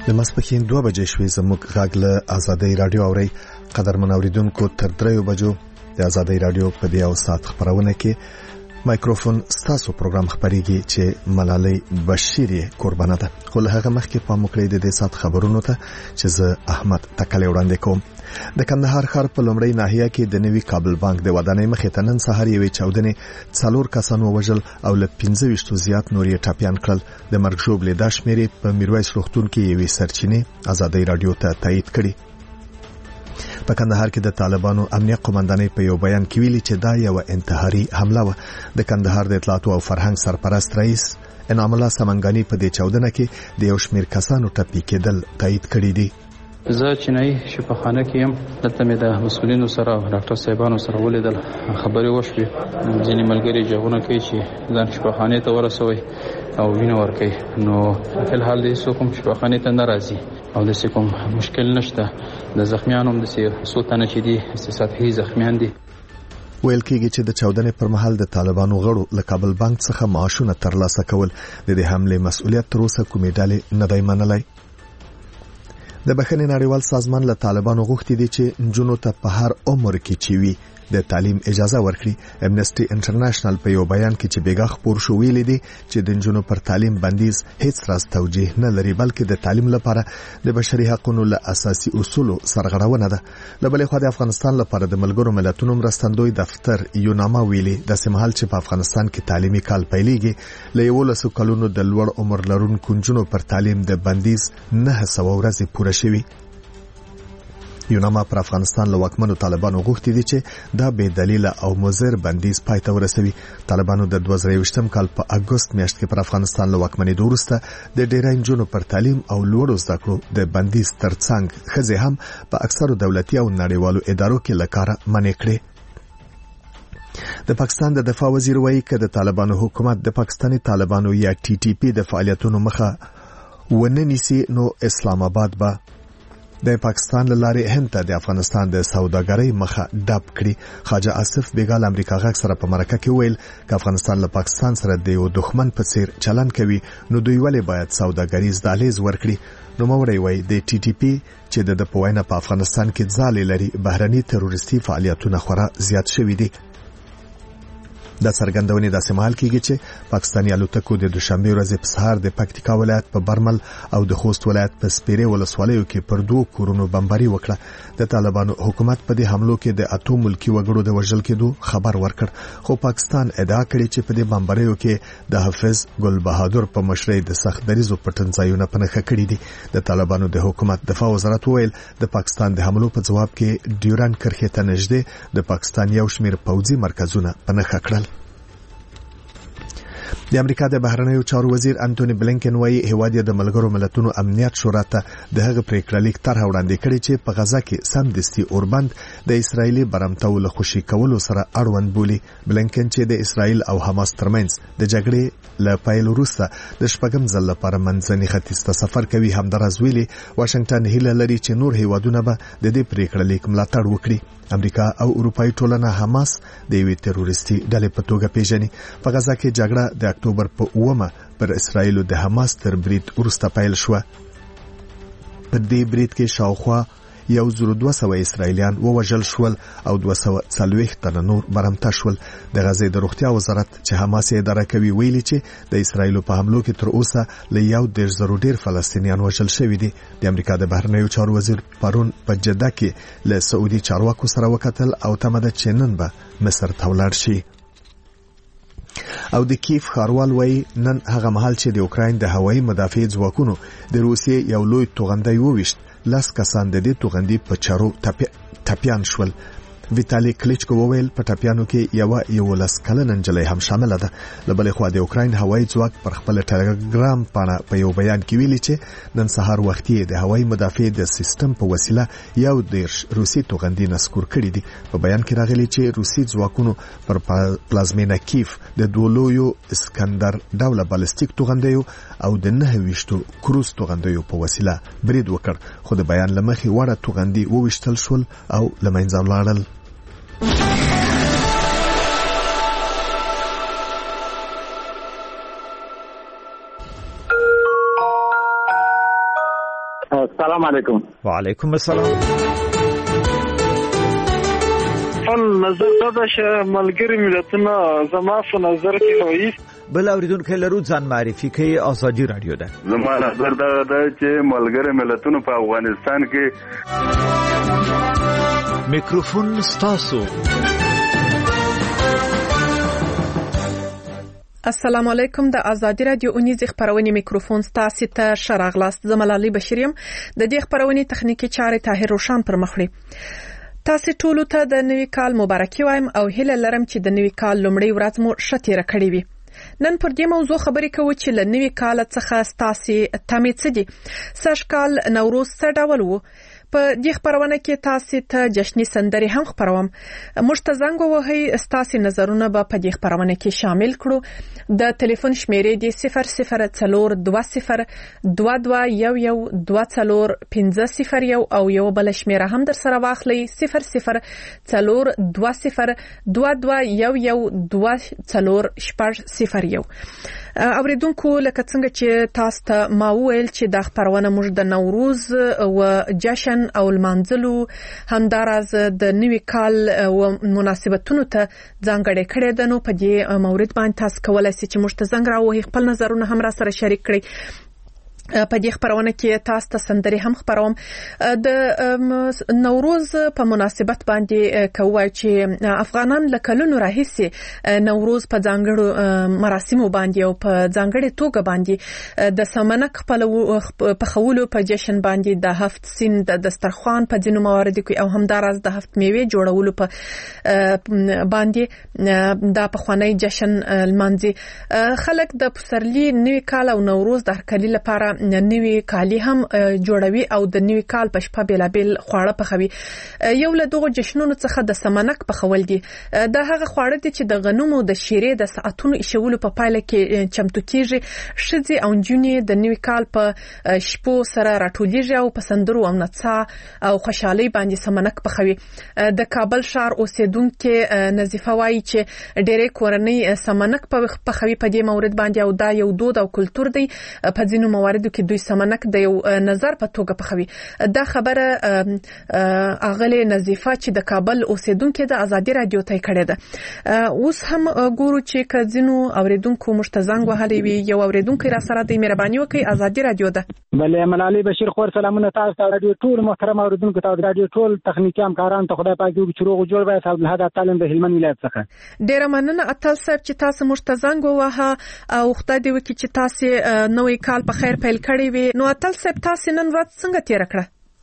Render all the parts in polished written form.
د ماسپښین 2 بجې شوې زموږ غږ له آزادۍ رادیو اوري. قدرمن اوریدونکو تر 3 بجو د آزادۍ رادیو په دی او سات خبرونه کې مایکروفون ستاسو پروګرام خبريږي چې ملالۍ بشيري قربانه ده. خو له هغه مخکې په مکړې د دې سات خبرونو ته چې زه احمد تکلی وړاندې کوم. د کندهار ښار په لومړی ناحیه کې د نوي کابل بانک د ودانۍ مخې ته نن سهار یوې چاودنې 4 کسانو وژل او له 15 زیات نورې ټاپیان کړل. د مرګ ژوبلې د شمیرې په میرویس روغتون کې یوې سرچینې آزادۍ رادیو ته تایید کړي. په کندهار کې د طالبانو امنیت قومندانۍ په یو بیان کې ویلي چې دا یو انتحاري حمله و. د کندهار د اطلاعات او فرهنګ سرپرست رئیس انعام الله سمنګانی په دې چاودنه کې د یو شمېر کسانو ټپي کېدل تایید کړي دي. زه چینای شفاخانه کې يم، دلته مې د مسؤلینو سره ډاکټر صاحبانو سره ولیدل، خبرې وشوې. ځینې ملګري جوونه کوي چې ځان شفاخانه ته ورسوي او وینه ورکوي. نو په الحال دې څوک شفاخانه ته ناراضي او د کوم مشکل نشته. د زخمیانو هم د سوتنه چې دي سطحي زخمیان دي. ویل کېږي چې د چاودنې پر مهال د طالبانو غړو له کابل بانک څخه معاشونه ترلاسه کول. د دې حمله مسؤلیت تر اوسه کومې ډلې نه دی منلای. د بخښنې نړیوال سازمان له طالبانو غوښتي دي چې نجونو ته په هر عمر کې چوي د تعلیم اجازه ورکړي. امنسټي انټرنیشنل په یو بیان کې چې بیګا خبر شو ویلي دي چې د نجونو پر تعلیم بندیز هیڅ راز توجیه نه لري، بلکې د تعلیم لپاره د بشري حقوقو له اساسي اصولو سرغړونه ده. له بلې خوا د افغانستان لپاره د ملګرو ملتونو مرستندوی دفتر یوناما ویلي د سیمهال چې په افغانستان کې تعلیمي کال پیلېږي له 11 کلونو د لوړ عمر لرونکو نجونو پر تعلیم د بندیز 900 ورځې پوره شوي. یوناما پر افغانستان له واکمنو طالبانو غوښتي دي چې دا بې دلیل او مضر بندیز پای ته ورسوي. طالبانو د 2023 کال په اگست میاشت کې پر افغانستان له واکمنۍ وروسته د ډېرای نجونو پر تعلیم او لوړو زده کړو د بندیز ترڅنګ ښځې هم په اکثرو دولتي او نړیوالو ادارو کې له کاره منع کړې. د پاکستان د دفاع وزیر وایي چې د طالبانو حکومت د پاکستاني طالبانو یا ټي ټي پی د فعالیتونو مخه ونه نیسي نو اسلام آباد به د پاکستان لارې هند ته د افغانستان د سوداګرۍ مخه ډب کړي. خواجه آصف بیګال امریکا غاک سره په مرکه کې ویل چې افغانستان له پاکستان سره د یو دښمن په څیر چلن کوي، نو دوی ولې باید سوداګریز دهلیز ورکړي. نو موري وای د ټي ټي پی چې د پوینه په افغانستان کې ځالې لري بهرني تروریستي فعالیتونه خورا زیات شوي دي. د څرګندونې د سمال کېږي چې پاکستاني الوتکو د دوشنبه ورځې په سهار د پکتیکا ولایت په برمل او د خوست ولایت په سپیره ولسوالیو کې پر 2 کورونو بمباري وکړه. د طالبانو حکومت په دې حملو کې د 8 ملکی وګړو د وژل کېدو خبر ورکړ، خو پاکستان ادعا کړې چې په دې بمباریو کې د حافظ ګل بهادر په مشرۍ د سخت دریزو پټنځایونه پنهخه کړي دي. د طالبانو د حکومت دفاع وزارت ویل د پاکستان د حملو په جواب کې ډیورن کرښې ته نږدې د پاکستان یو شمېر پوځي مرکزونه پنهخه کړل. د امریکا د بهرنیو چارو وزیر انټونی بلینکن وایي هیواد د ملګرو ملتونو امنیت شورا ته د هغه پریکړه لیک طرح وړاندې کړي چې په غزا کې سمدستي اوربند د اسرایلی برمتو له خوشي کولو سره اړوند بولی. بلینکن چې د اسرایل او حماس ترمنځ د جګړې له پیل وروسته د شپږم ځل لپاره منځني ختیځ ته سفر کوي همدارس ویلي واشنگټن هیله لري چې نور هیوادونه به د دې پریکړه لیک ملاتړ وکړي. امریکا او اروپאי ټولنه حماس د یوې تروریستي ډلې په توګه پیژني. په غزا کې جګړه د اکتوبر په 9 پر اسرایل د حماس تر برید وروسته پیل شو. په دې برید کې شاوخوا 1200 اسرایلیان ووژل شول او 240 تنه نور برمته شول. د غزې د روغتیا وزارت چې حماس یې اداره کوي ویلي چې د اسرایل په حملو کې تر اوسه له 1.0 ډیر فلسطینیان وژل شوي دي. د امریکا د بهرنیو چارو وزیر پرون په جده کې له سعودي چارواکو سره وکتل او تمه ده چې نن به مصر ته ولاړ شي. او د کیف ښاروال وایي نن هغه مهال چې د اوکراین د هوایي مدافع ځواکونو د روسیې یو لوی توغندی وویشت 10 کسان د دې توغندي په چارو ټپیان شول. ویتالي کلیچکو وویل په ټپیانو کې یو 11 کلن نجلۍ هم شامل ده. لبلې خو د اوکراین هوایي ځواک پر خپل ټلګرام باندې په یو بیان کې ویلي چې نن سهار وخت د هوایي مدافع د سیستم په وسیله یو دیرش روسي توغندي نسکور کړي دي. په بیان کې راغلي چې روسي ځواکونو پر پلازمینه کیف د دولویو اسکندر ډوله بالستیک توغندیو او د 9 کروز توغندیو په وسیله برید وکړ، خو د بیان لمخې وړه توغندي وویشتل شول او لمنځه ولاړل. السلام علیکم. وعلیکم السلام. نظر دا چې ملګری ملتونه زما په نظر کې وایي بل اوریدونکو لرو ځان معرفي کوي. ازادي رادیو ده. زما نظر دا چې ملګری ملتونه په افغانستان کې میکروفون ستاسو. السلام علیکم. د ازادي رادیو اونیز خبرونه میکروفون ستاسو ته شراغلاست. زملالي بشریم د دې خبرونه تخنیکی چارې طاهر روشن پر مخړي. تاسو ټول ته د نوي کال مبارکي وایم او هیله لرم چې د نوي کال لومړی ورځ مو شتیره کړې وي. نن پر دې موضوع خبرې کوو چې ل نوي کال څخه تاسو تمې څه دي. سږ کال نوروز څه ډول وو؟ په دې خبرونه کې تاسو ته جشني سندري هم خبروم. مشتزنګ وهي تاسو نظرونه به په دې خبرونه کې شامل کړو. د ټلیفون شمیرې دی 00422022112050 او یو بل شمیره هم در سره واخلئ 004220112040. اوریدونکو لکه څنګه چې تاسو ته ما ویل چې د خبرونه موږ د نوروز او جشن او المنزلو همدارز د نوي کال او مناسبتونو ته ځانګړې کړې ده. نو په دې مورید باندې تاسو کولای شئ چې موږ ته زنګ راوهي خپل نظرونه هم را سره شریک کړئ. په دې خبرونه کې تاسو ته سندري هم خبروم. د نوروز په مناسبت باندې کوي چې افغانان لکلونو راهیسي نوروز په ځانګړو مراسمو باندې او په ځانګړي توګه باندې د سمنک په خولو په جشن باندې د هفت سین د دسترخوان په ځینو مواردو کې او همدارز د هفت میوه جوړولو په باندې د پخوانی جشن لمانځي. خلک د پسرلی نوي کال او نوروز د هرکلي لپاره نوي کالی هم جوړوي او د نوي کال په شپه بیلابل خواړه پخوي. یو له دغه جشنونو څخه د سمنک پخول دي. د هغه خواړه دي چې د غنمو د شیرې د ساعتونو ایښولو په پایله کې چمتو کیږي. شذي او جونې د نوي کال په شپو سره راټولېږي او په سندرو او نڅا او خوشحالي باندې سمنک پخوي. د کابل ښار اوسیدونکو نظیفه وایي چې ډېرې کورنۍ سمنک پخوي په دې مورید باندې او دا یو دود او کلچر دی. په ځینو مواردو کې دوی سمنک د یو نظر په توګه پخوي. دا خبره اغله نظیفه چې د کابل اوسیدونکو د ازادي رادیو ته کړې ده. اوس هم ګورو چې کزینو اوریدونکو مشتزنګ وهلې وي. یو اوریدونکو را سره د مهرباني وکي ازادي رادیو ده. بله ملالي بشیر خور سلامونه تاسو ته رادیو ټول محترم اوریدونکو ته رادیو ټول تخنیکی همکاران ته خدای پاک دې چروغ جوړ وای. صاحب الهدى تعلم د هلمند ولایت څخه ډیر مننه اتل صاحب چې تاسو مشتزنګ وه او خدای دې وکي چې تاسو نوې کال په خیر پیل کړی وي. نو اتل صاحب تاسو نن ورځ څنګه تیر کړه؟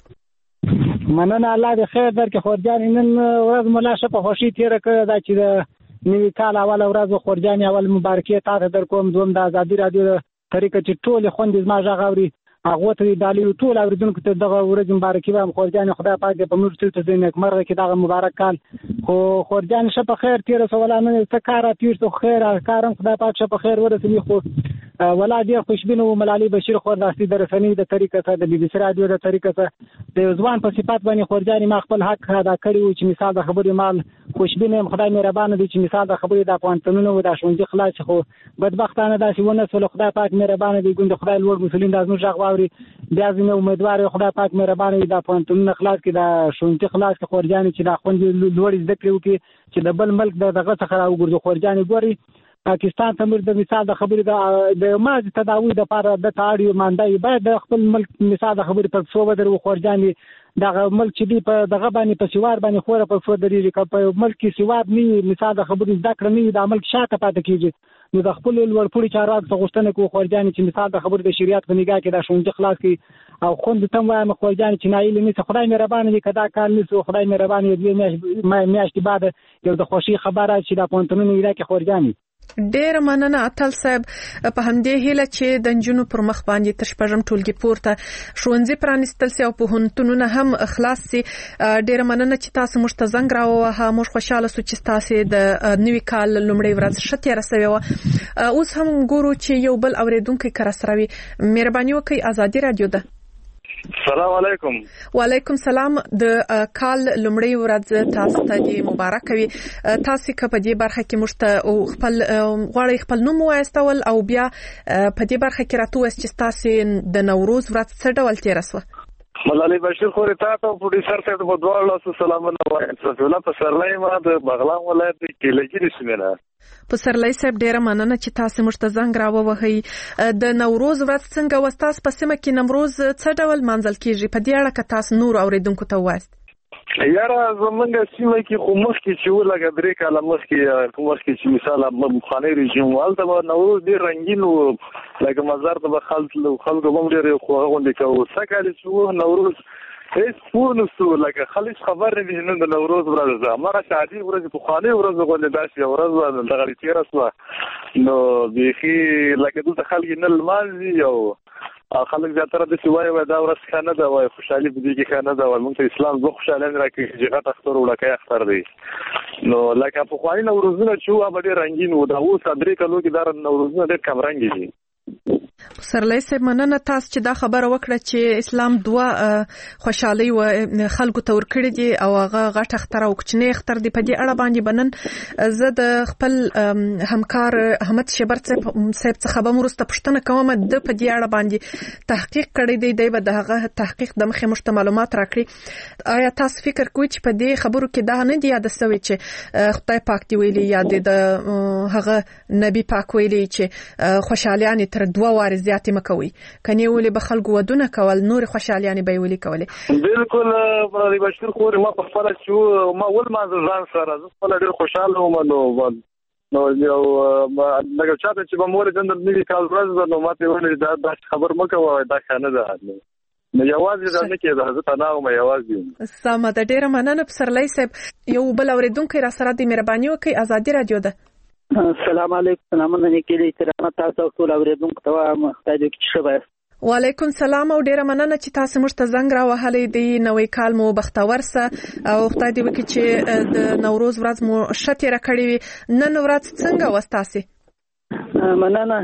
مننه الله دې خیر درکړي. خورجان نن ورځ ملا شه په خوشي تیر کړه. دا چې نوې کال اول ورځ خورجان اول مبارکي تاسو در کوم. دوم د ازادي رادیو طریقه چې ټول خوند زما ژغوري هغه ته دالي ټول اوریدونکو ته دغه ورځ مبارکي وایم. خورجان خدای پاک دې په موږ ټول ته نیک مرغه کې دغه مبارک کال خو خورجان شه په خیر تیر سوالانه ته کار تیر تو خیر کارم خدای پاک شه په خیر ورسوي. خو ولا دې خوشبینو ملالي بشیر خور داسې د رسنۍ د طریقه ته د بي بي سي رادیو د طریقه ته د ځوان په صفات باندې خورجان ما خپل حق ادا کړی و چې مثال د خبرې مال خوشبینم. خدای مهربان دی چې مثال د خبرې د پوانتونو و د شونځي خلاص. خو بدبختانه داسې ونه سول. خدای پاک مهربان دی. ګوند خدای لوړ مسلمان د ازمو ژغ واوري. بیا زموږ امیدوار خدای پاک مهربان دی د پوانتونو خلاص کې د شونځي خلاص کې خورجان چې د خوند لوړ ذکر وکي چې د بل ملک دغه څخه راوګرځي. خورجان ګوري پاکستان ته موږ د مثال د خبرې د ماز تداوی د لپاره د تاړیو ماندای باید د خپل ملک مثال د خبرې په څو بدر و. خورجان دغه ملک چې دی په دغه باندې په سیوار باندې خوره په څو درې په ملک کې سیوار نه مثال د خبرې ذکر نه د ملک شاته پاتې کیږي. نو د خپل لوړپوړي چارواکو څخه غوښتنه کوي خورجان چې مثال د خبرې د شریعت په نگاه کې د شونځ خلاص کی او خوند تم وایم. خورجان چې نایل نه خدای مهربان دی کدا کار نسو. خدای مهربان دی میاشتې بعد یو د خوشي خبره چې د پونتونو نه کې خورجان ډیر مننه اتل صاحب. په همدې هیله چې د جنونو پر مخ باندې تر شپږم ټولګي پورته ښوونځي پرانیستل سي او پوهنتونونه هم خلاص سي. ډیر مننه چې تاسو مشتزنګ راوه. موږ خوشاله سو چې تاسو د نوي کال لومړی ورځ شته رسوي. اوس هم ګورو چې یو بل اوریدونکو کرا سروي. مهرباني وکړئ ازادي رادیو ده. السلام علیکم. وعلیکم سلام. د کال لومړی ورځ تاسو ته مبارک وي. تاسو په دې برخه کې مشته او خپل غواړي خپل نوم وایستول او بیا په دې برخه کې راتو چې تاسو د نوروز ورځ څه ډول تیر وسو؟ ملالي بشیر خوري تاسو پروډوسر ته په دوه لاسو سلامونه وایم. څه په سرلای ما د بغلان ولایت کې لګیږي سیمه. په سرلای صاحب ډیره مننه چې تاسو موږ ته زنګ راووهئ. د نوروز ورځ څنګه وستاس په سیمه کې نوروز څه ډول منځل کیږي؟ په دې اړه که تاسو نور اوریدونکو ته وایست. یاره زمونږ سیمه کې خو مخکې چې ولګه درې کاله مخکې چې مثال خانه رژیم والته نوروز ډیر رنگین و، لکه مزار ته به خلکو هم ډېر غونډې کوو. څه کال چې نوروز هیڅ پوه نشو، لکه خلک خبر نه دي نن د نوروز ورځ ده. هماغه عادي ورځ پخوانۍ ورځ غونډې داسې ورځ دغه تېره شوه نو بیخي لکه دلته خلک نه لمانځي او خلک زیاتره داسې وایي دا ورځ ښه نه ده، وایي خوشحالي په دې کې ښه نه ده، وایي موږ ته اسلام دوه خوشحالۍ راکوي چې غټ اختر وړوکی اختر دی. نو لکه پخواني نوروزونه چې وو هغه ډېر رنګین وو، د اوس 3 کالو کې دا نوروزونه ډېر کم رنګې دي. سرلای صاحب مننه تاسو چې دا خبره وکړه چې اسلام دوه خوشحالي و خلکو ته ورکړي دي او هغه غټ اختر او کوچنی اختر دی. په دې اړه باندې بنن زه د خپل همکار احمد شبر صاحب څخه به مرسته پوښتنه کوم د په دې اړه باندې تحقیق کړی دی به د هغه تحقیق د مخې مشته معلومات راکړي. آیا تاسو فکر کوئ چې په دې خبرو کې دا نه دی یاد سوی چې خدای پاک دی ویلي یا د هغه نبی پاک ویلي چې خوشحالیان تر 2 واره زیاتې مکوي، کني ولې به خلکو ودونه کول نور خوشحالیانې به ولې کولې؟ بالکل ملالي بشیر خوري ما په خپل چې ما ول ما ځان سره زه خپل ډېر خوشاله وم نو یو لکه چاته چې به مور جندل نیوي کال ورځ نو ماته ولې دا خبر مکوه دا ښه نه ده. نو یوازې دا نه کېده، زه تنها وم یوازې. سمه ده، ډېره مننه پسرلی صاحب. یو بل اورېدونکی را سره د مهرباني وکړئ. ازادي راډیو ده. السلام علیکم. سلامونه نیکې احترامات تاسو ټول اوریدونکو ته وایم خدای دې کې ښه وایست. وعلیکم السلام او ډیره مننه چې تاسو موږ ته زنګ راوهلی دی. نوې کال مو بختور سه او خدای دې وکړي چې د نوروز ورځ مو ښه تېره کړې وي. نن ورځ څنګه وه ستاسې؟ مننه.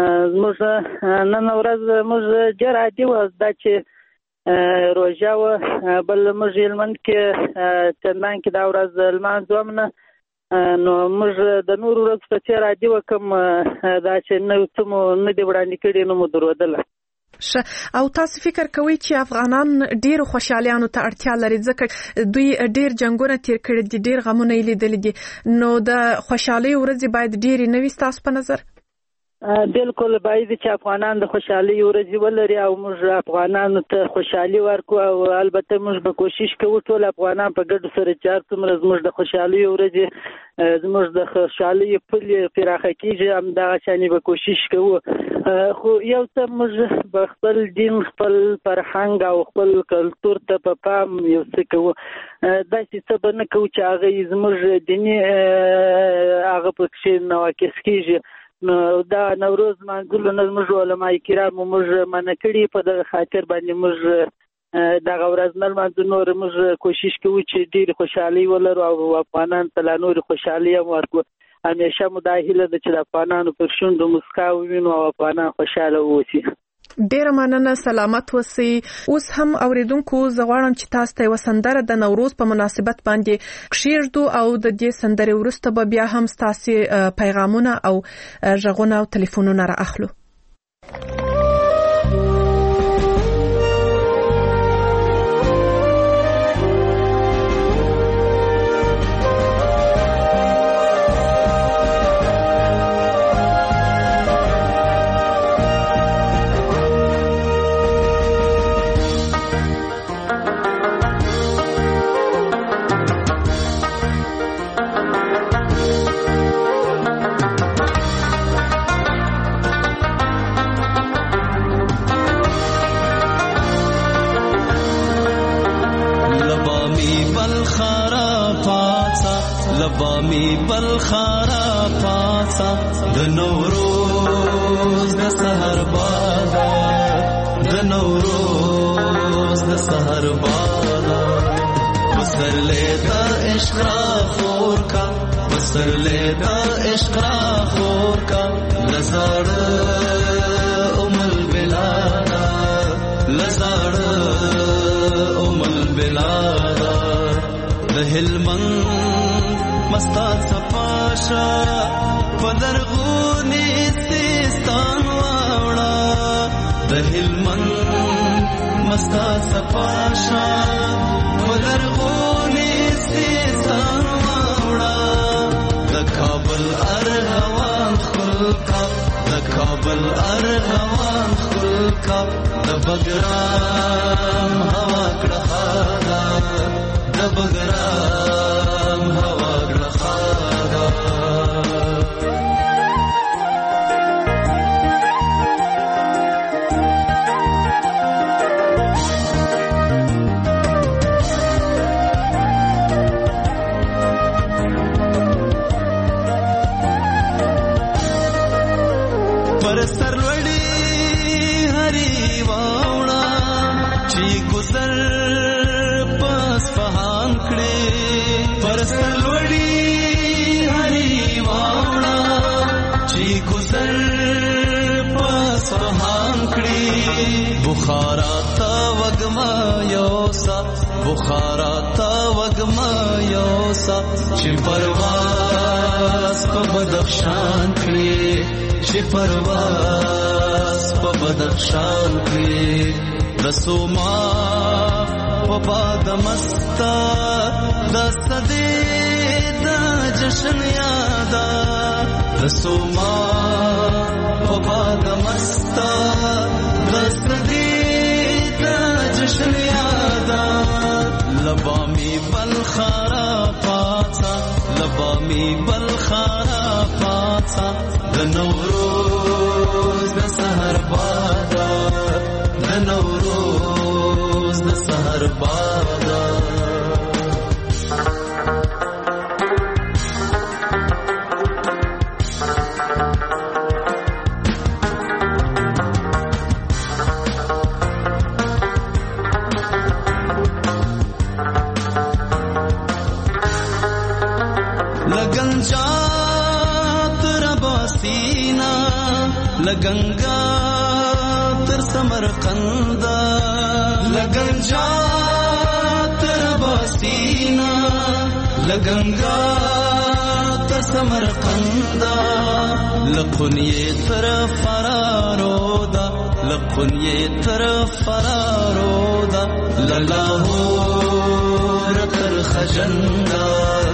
زموږ نن ورځ موږ ډېر عادي وه، دا چې روژه وه، بل موږ هلمند کې چندان کې دا ورځ لمانځو هم نه. نو موږ د نورو ورځو په څېر عادي وه، کوم دا چې نه څه مو نه دي وړاندې کړي نو مو درودله. او تاسو فکر کوئ چې افغانان ډېرو خوشحالیانو ته اړتیا لري ځکه دوی ډېر جنګونه تیر کړي دي، ډېر غمونه یې لیدلي دي، نو د خوشحالۍ ورځې باید ډېرې نه وي ستاسو په نظر؟ بالکل باید چې افغانان د خوشحالۍ ورځې ولري او موږ افغانانو ته خوشحالي ورکو او البته موږ به کوشش کوو ټول افغانان په ګډو سره چې هر څومره زموږ د خوشحالۍ ورځې زموږ د خوشحالۍ پولې پراخه کېږي همدغه شانې به کوشش کوو. خو یو څه موږ به خپل دین خپل فرهنګ او خپل کلتور ته په پام یو څه کوو، داسې څه به نه کوو چې هغه زموږ دیني هغه پکښې نواقص کېږي. نو دا نوروز منځلو نه زموږ علما کرامو موږ منع کړي، په دغه خاطر باندې موږ دغه ورځ نه لمانځو. نور موږ کوشش کوو چې ډېرې خوشحالۍ ولرو او افغانان ته لا نورې خوشحالۍ هم ورکړو. همیشه مو دا هیله ده چې د افغانانو پر شونډو مسکا ووینو او افغانان خوشحاله واوسي. ډیره مننه، سلامت اوسئ. اوس هم اوریدونکو زه غواړم چې تاسو ته یوه سندره د نوروز په مناسبت باندې کښېږدو او د دې سندرې وروسته به بیا هم ستاسې پیغامونه او غږونه او تلیفونونه را اخلو. لبامی بلخارا پاسا د نوروز د سحر بادا، د نوروز د سحر بادا، بسر لیتا عشق را خور کا، بسر لیتا عشق را خور کا، لزار ام البلادا، لزار ام البلادا، د هلمند مستات صفاشا فلرغونی سیستان واوڑا، د هلمند وستا صفاشا ولرغونی سیستان واوڑا د کابل ارغوان خلکا د کابل ارغوان خلکا د بګرام هوا کړه د بګرام هوا کړه پر سرلوڑی ہری واوڑا چی گزر پاس پہان کڑے پر سرلوڑی ہری واوڑا چی گزر پاس پہان کڑے بخارا تا وگما یوسا بخارا تا وگما یوسا چی پرواز پا بدخشان کڑے چی پرواز پا بدخشان کی رسوما پا باد مستا دست دے دا جشن یادا رسوما پا باد مستا دست دے دا جشن یادا لبامی بلخارا پاتا لبامی بلخارا پاتا د نوروز د سحر بادا د نوروز د سحر بادا لگنجا سینا لگنگا تر سمرقندا لگنجا تر باسینا لگنگا تر سمرقندا لقنیه تر فرارودا لقنیه تر فرارودا للاهور تر خجندا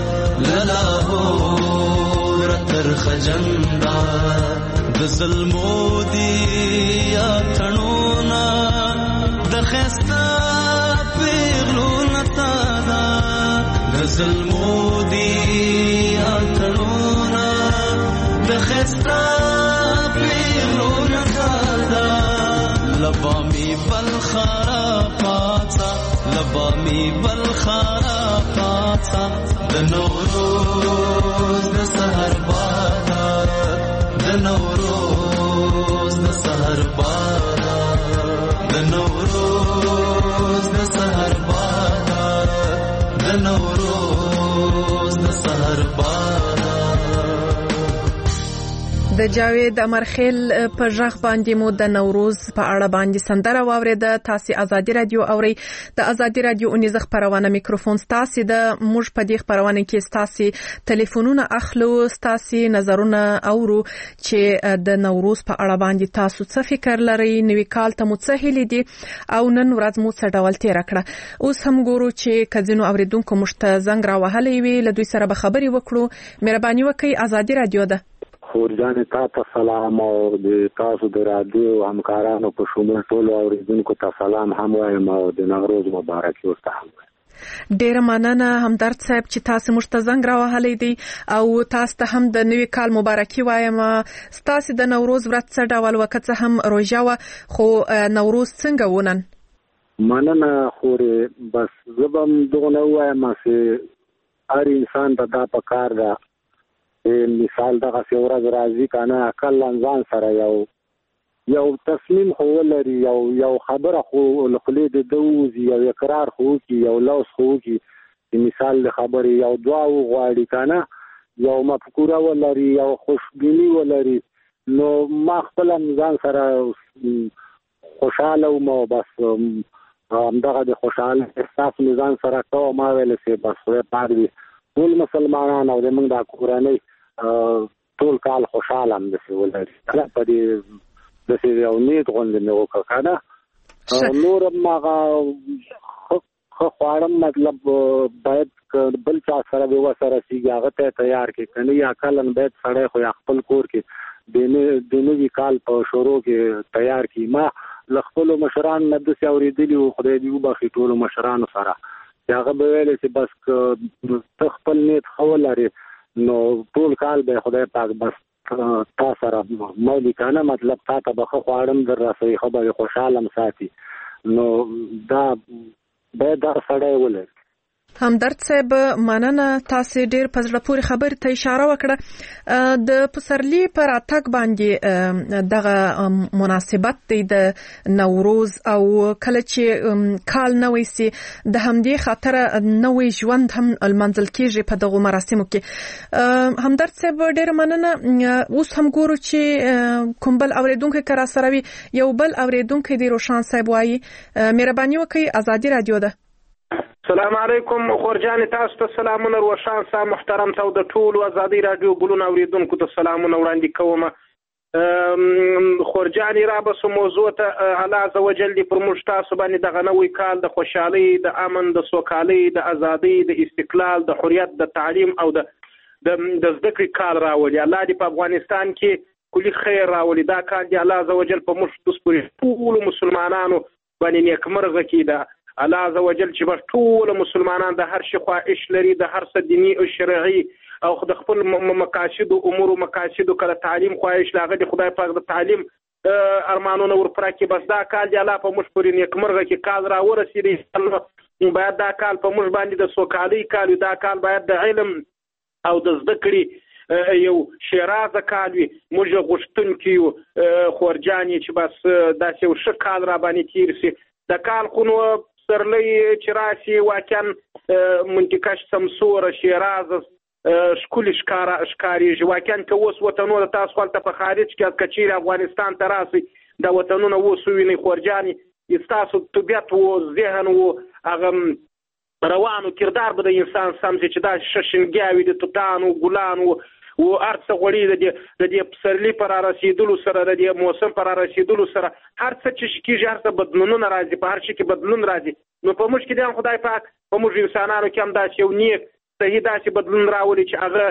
للاهور تر خجندا د ظلمو دی یا تنونا د خستا پیغلو نتادا د ظلمو دی یا تنونا د خستا پیغلو نتادا لبامی بلخارا پاتا لبامی بلخارا پاتا د نوروز د سحر بادا د نوروز د سحر بادا د نوروز د سحر بادا د نوروز د سحر بادا د جاوید امرخیل په ژغ باندې مو د نوروز په اړه باندې سندره واوریده. تاسو ازادي رادیو اوري. د ازادي رادیو اونیزه خبرونه میکروفون تاسو د موږ په دې خبرونه کې تاسو ټلیفونونه اخلو، تاسو نظرونه اورو چې د نوروز په اړه باندې تاسو څه فکر لرئ، نوې کال ته مو څه هیلې دي او نن ورځ مو څه ډول تیر کړه. اوس هم ګورو چې کزینو اوریدونکو مشته زنګ راوهلې وي، له دوی سره به خبري وکړو. مهرباني وکړئ. ازادي رادیو ده. خورجان تاسو سلام او د تاسو د رادیو همکارانو په شمول ټول اوریدونکو ته سلام هم وایم او د نوروز مبارک اوسه هم. ډیره مننه همدرد صاحب چې تاسو مشتزنګ راوهلې دي او تاسو ته هم د نوې کال مبارکي وایم. تاسو د نوروز ورځ څه ډول وکړه؟ هم روژه و خو نوروز څنګه ونن؟ مننه خوري بس زبم دغه وایم چې هر انسان ته دا پکار ده مثال دغه ورځ راځي کنه عقل ځان سره یو تصمیم خو لري یو خبره خو لخلې د دوز یو اقرار خو کی یو لوس خو کی مثال د خبرې یو دعا وغواړي کنه یو مفکوره ولري یو خوشبینی ولري نو ما خپل ځان سره خوشاله مو بس همدغه د خوشاله احساس ځان سره کوم ما ویل سي بس پاره ټول مسلمانان او د موږ د کورنۍ ټول کال خوشاله هم دي ولري کله په دې د یو نیت غونډه مې وکړه نور ماغه خواړم مطلب باید بل چا سره به وسره سیږي هغه ته تیار کې کني یا کلن باید سړی خو خپل کور کې دینوي کال په شروع کې تیار کی ما لخپل مشران نه د ساوریدلی او خدای دې وبخي ټول مشران سره هغه به ویل چې بس تخپل نیت خولاري نو ټول کال به خدای پاک بس تا سره مولي کنه مطلب تا ته به خواړم در راسي خبره خوشاله ساتي نو دا به دا سړی ولر همدرد صاحب مننه تاسو ډیر په زړه پورې خبرې ته اشاره وکړه د پسرلی پر اتاک باندې دغه مناسبت دی د نوروز او کله چې کال نوې سي د همدې خاطر نوې ژوند هم المنزل کېږي په دغه مراسمو کې همدرد صاحب ډیر مننه اوس هم ګورو چې کوم بل اوریدونکو کرا سره وي یو بل اوریدونکو دی روشان صاحب وایي مهرباني وکړئ ازادي رادیو ده السلام علیکم خورجان تاسو ته سلامونه روشان صاحب محترم ته د ټول ازادي رادیو ګلونه اوریدونکو ته سلامونه وړاندې کوم خورجان را بس موضوع ته الله عزوجل دی پر موږ تاسو باندې د غنوي کال د خوشحالي د امن د سوکالي د ازادي د استقلال د حریت د تعلیم او د ذکر کال راولي الله دې په افغانستان کې کلی خیر راولي دا کال دی الله عزوجل په موږ ټول مسلمانانو باندې نیکمرغه کیده الله عزوجل چې ټول مسلمانان د هر شي خواهش لري د هر څه دینی او شرعي او د خپل مقاصد او امور او مقاصد کله تعلیم خواهش لاغه د خدای پاک د تعلیم ارمانونه ورپره کې بس دا کال دی الله په موږ پورې نیکمرغه کې کال را ورسېږي باید دا کال په موږ باندې د سوکالي کال دا کال باید د علم او د ذکرې یو شیرازه کال وي موږ غوښتونکي یو خورجانې چې بس داسې یو ښه کال را باندې تیر شي د کال خو نو سرلی چې راشي واقعا منطقه سمسوره شیراز ښکلي ښکارېږي واقعا که اوس وطنونه تاسو هلته په خارج کې که چیرې افغانستان ته راسئ دا وطنونه اوس ووینئ خورجانې ستاسو طبیعت و ذهن و هغه روان و کردار به د انسان سمځي چې دا ششنګیاوي د توتان و ګلان و هر څه غوړي د دې پسرلي پر رسیدلو سره د دې موسم پر رسیدلو سره هر څه چې کیږي هر څه بدلونونه راځي په هر شي کې بدلون راځي نو په موږ کې د خدای پاک په موږ انسانانو کې هم داسې یو نیک صحیح داسې بدلون راولي چې هغه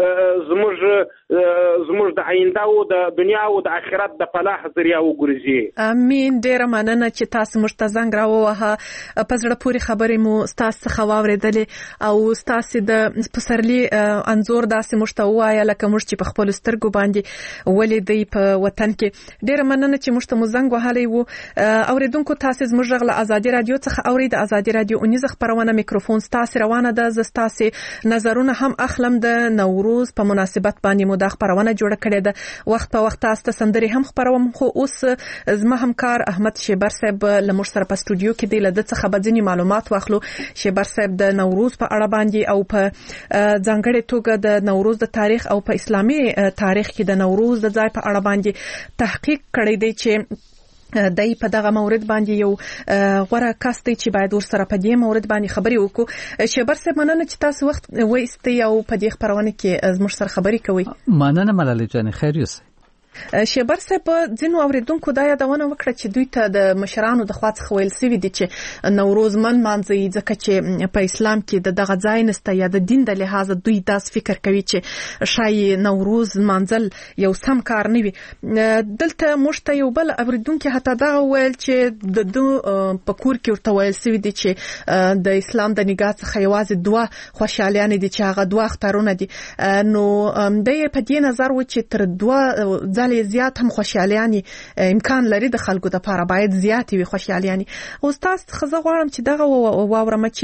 زموږ د آینده او د دنیا او د آخرت د فلاح ذریعہ وګرځي امين ډیر مننه چې تاسو موږ ته زنګ راووهه په زړه پورې خبرې مو تاسو څخه واورېدلې او تاسو د پسرلي انزور داسې موږ ته وایي لکه موږ چې په خپل سترګو باندې ولیدې په وطن کې ډیر مننه چې موږ ته مو زنګ وهلی وو اوریدونکو تاسو زموږ غږ ازادي رادیو څخه اورید ازادي رادیو 19 خبرونه میکروفون تاسو روانه ده زستاسي نظرونه هم اخلم د نوروز په مناسبت باندې مو د خبرونه جوړه کړې ده وخت په وخت تاسو سندري هم خبروم خو اوس زما همکار احمد شیبر صاحب لمر سره په استودیو کې دی لده څخه بځنی معلومات واخلو شیبر صاحب د نوروز په اړه باندې او په ځانګړې توګه د نوروز د تاریخ او په اسلامي تاریخ کې د نوروز د ځای په اړه باندې تحقیق کړی دی چې دای په دغه مورد باندې یو غوړه کاستي چې باید ور سره په دې مورد باندې خبري وکړو شیبر صاحب مننه چې تاسو وخت وایستي او په دې خبرونه کې زموږ سره خبري کوي مننه ملالۍ جان خیر یوسف شیبر صاحب ځینو اوریدونکو دا یادونه وکړه چې دوی ته د مشرانو د خوا څخه ویل سوي دي چې نوروز منځي ځکه چې په اسلام کې دغه ځای نسته یا د دین د لحاظ دوی داس فکر کوي چې شای نوروز منځل یو سم کار نه وي دلته مشته یو بل اوریدونکو حتی دا ویل چې د پکور کې ورته ویل سوي دي چې د اسلام د نگاه څخه یوازې دوه خوشالیان دي چې هغه دوه اخترونه دي نو د په دې نظر و چې تر دوه ځلې زیات هم خوشالیانی امکان لري د خلکو د لپاره باید زیات وي خوشالیانی او تاسو خزه غواړم چې دغه واورم چې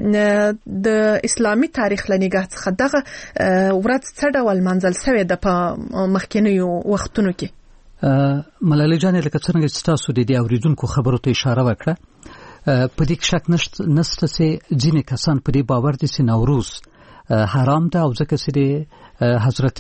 د اسلامي تاریخ لنیګه څخه دغه ورځ څه ډول منځل شوی د مخکینیو وختونو کې ملالۍ جان لکه څنګه چې تاسو د دې اوریدونکو خبرو ته اشاره وکړه په دې کې شک نشته چې ځینې کسان په دې باور دي چې نوروز حرام ده او ځکه چې حضرت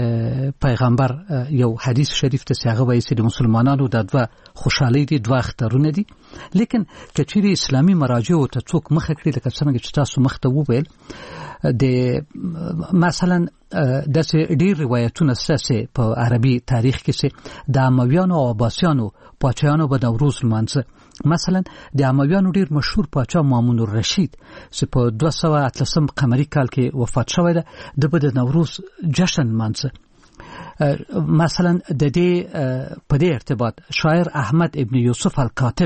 پیغمبر یو حدیث شریف ته څنګه وایي چې د مسلمانانو د دوه خوشحالي دي دوه اخترونه دي لیکن کچېری اسلامي مراجع او ته څوک مخه کړی لکه څنګه چې تاسو مخ ته وویل د مثلا د ډیر روایتونه سره په عربي تاریخ کې د امویانو او عباسیانو پاچایانو په نوروز لمانځه. مثلا د امویانو ډیر مشهور پاچا مامون الرشید چې په 213 قمری کال کې وفات شوی دی، د نوروز جشن لمانځه. مثلا د دې په دې ارتباط شاعر احمد ابن یوسف الکاتب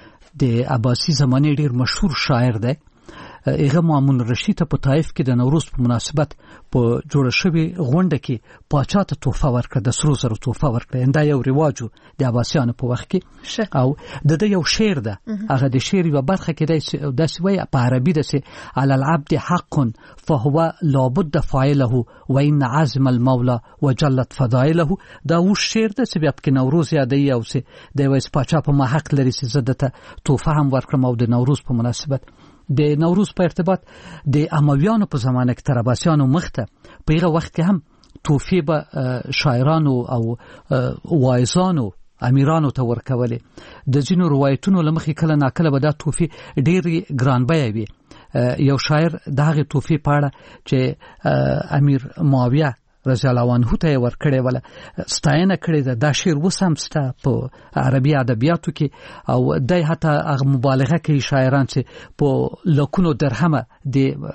د عباسی زمانه ډیر مشهور شاعر دی. هغه مامون الرشید په طائف کې د نوروز په مناسبت په جوړ شوی غونډه کې پاچا ته تحفه ورکړه، د سرو زرو تحفه ورکړه. دا یو رواج د عباسیانو په وخت کې. او د یو شعر ده، هغه د شعر یو برخه کې د سوي په عربي ده علی العبد حق فهو لابد فاعله وان عزم المولى وجلت فضائله. دا و شعر ده چې بیا په نوروز یادوي او چې د وایس پاچا په ما حق لري چې زدته تحفه هم ورکړم او د نوروز په مناسبت. د نوروز په ارتباط د امویانو په زمانه کې تر عباسیانو مخته په هغه وخت کې هم توفیه به شاعرانو او واعظانو امیرانو ته ورکولې. د ځینو روایتونو لمخې کله ناکله به دا توفیه ډېر ګران بیه وي. یو شاعر دغه توفیه په اړه چې امیر معاویه رضی الله عنه ته ورکړې ولا ستاینه کړې ده. دا شعر وسم ستا په عربي ادبیاتو کې او دای حتی هغه مبالغه کوي شاعران چې په لکونو درهمه د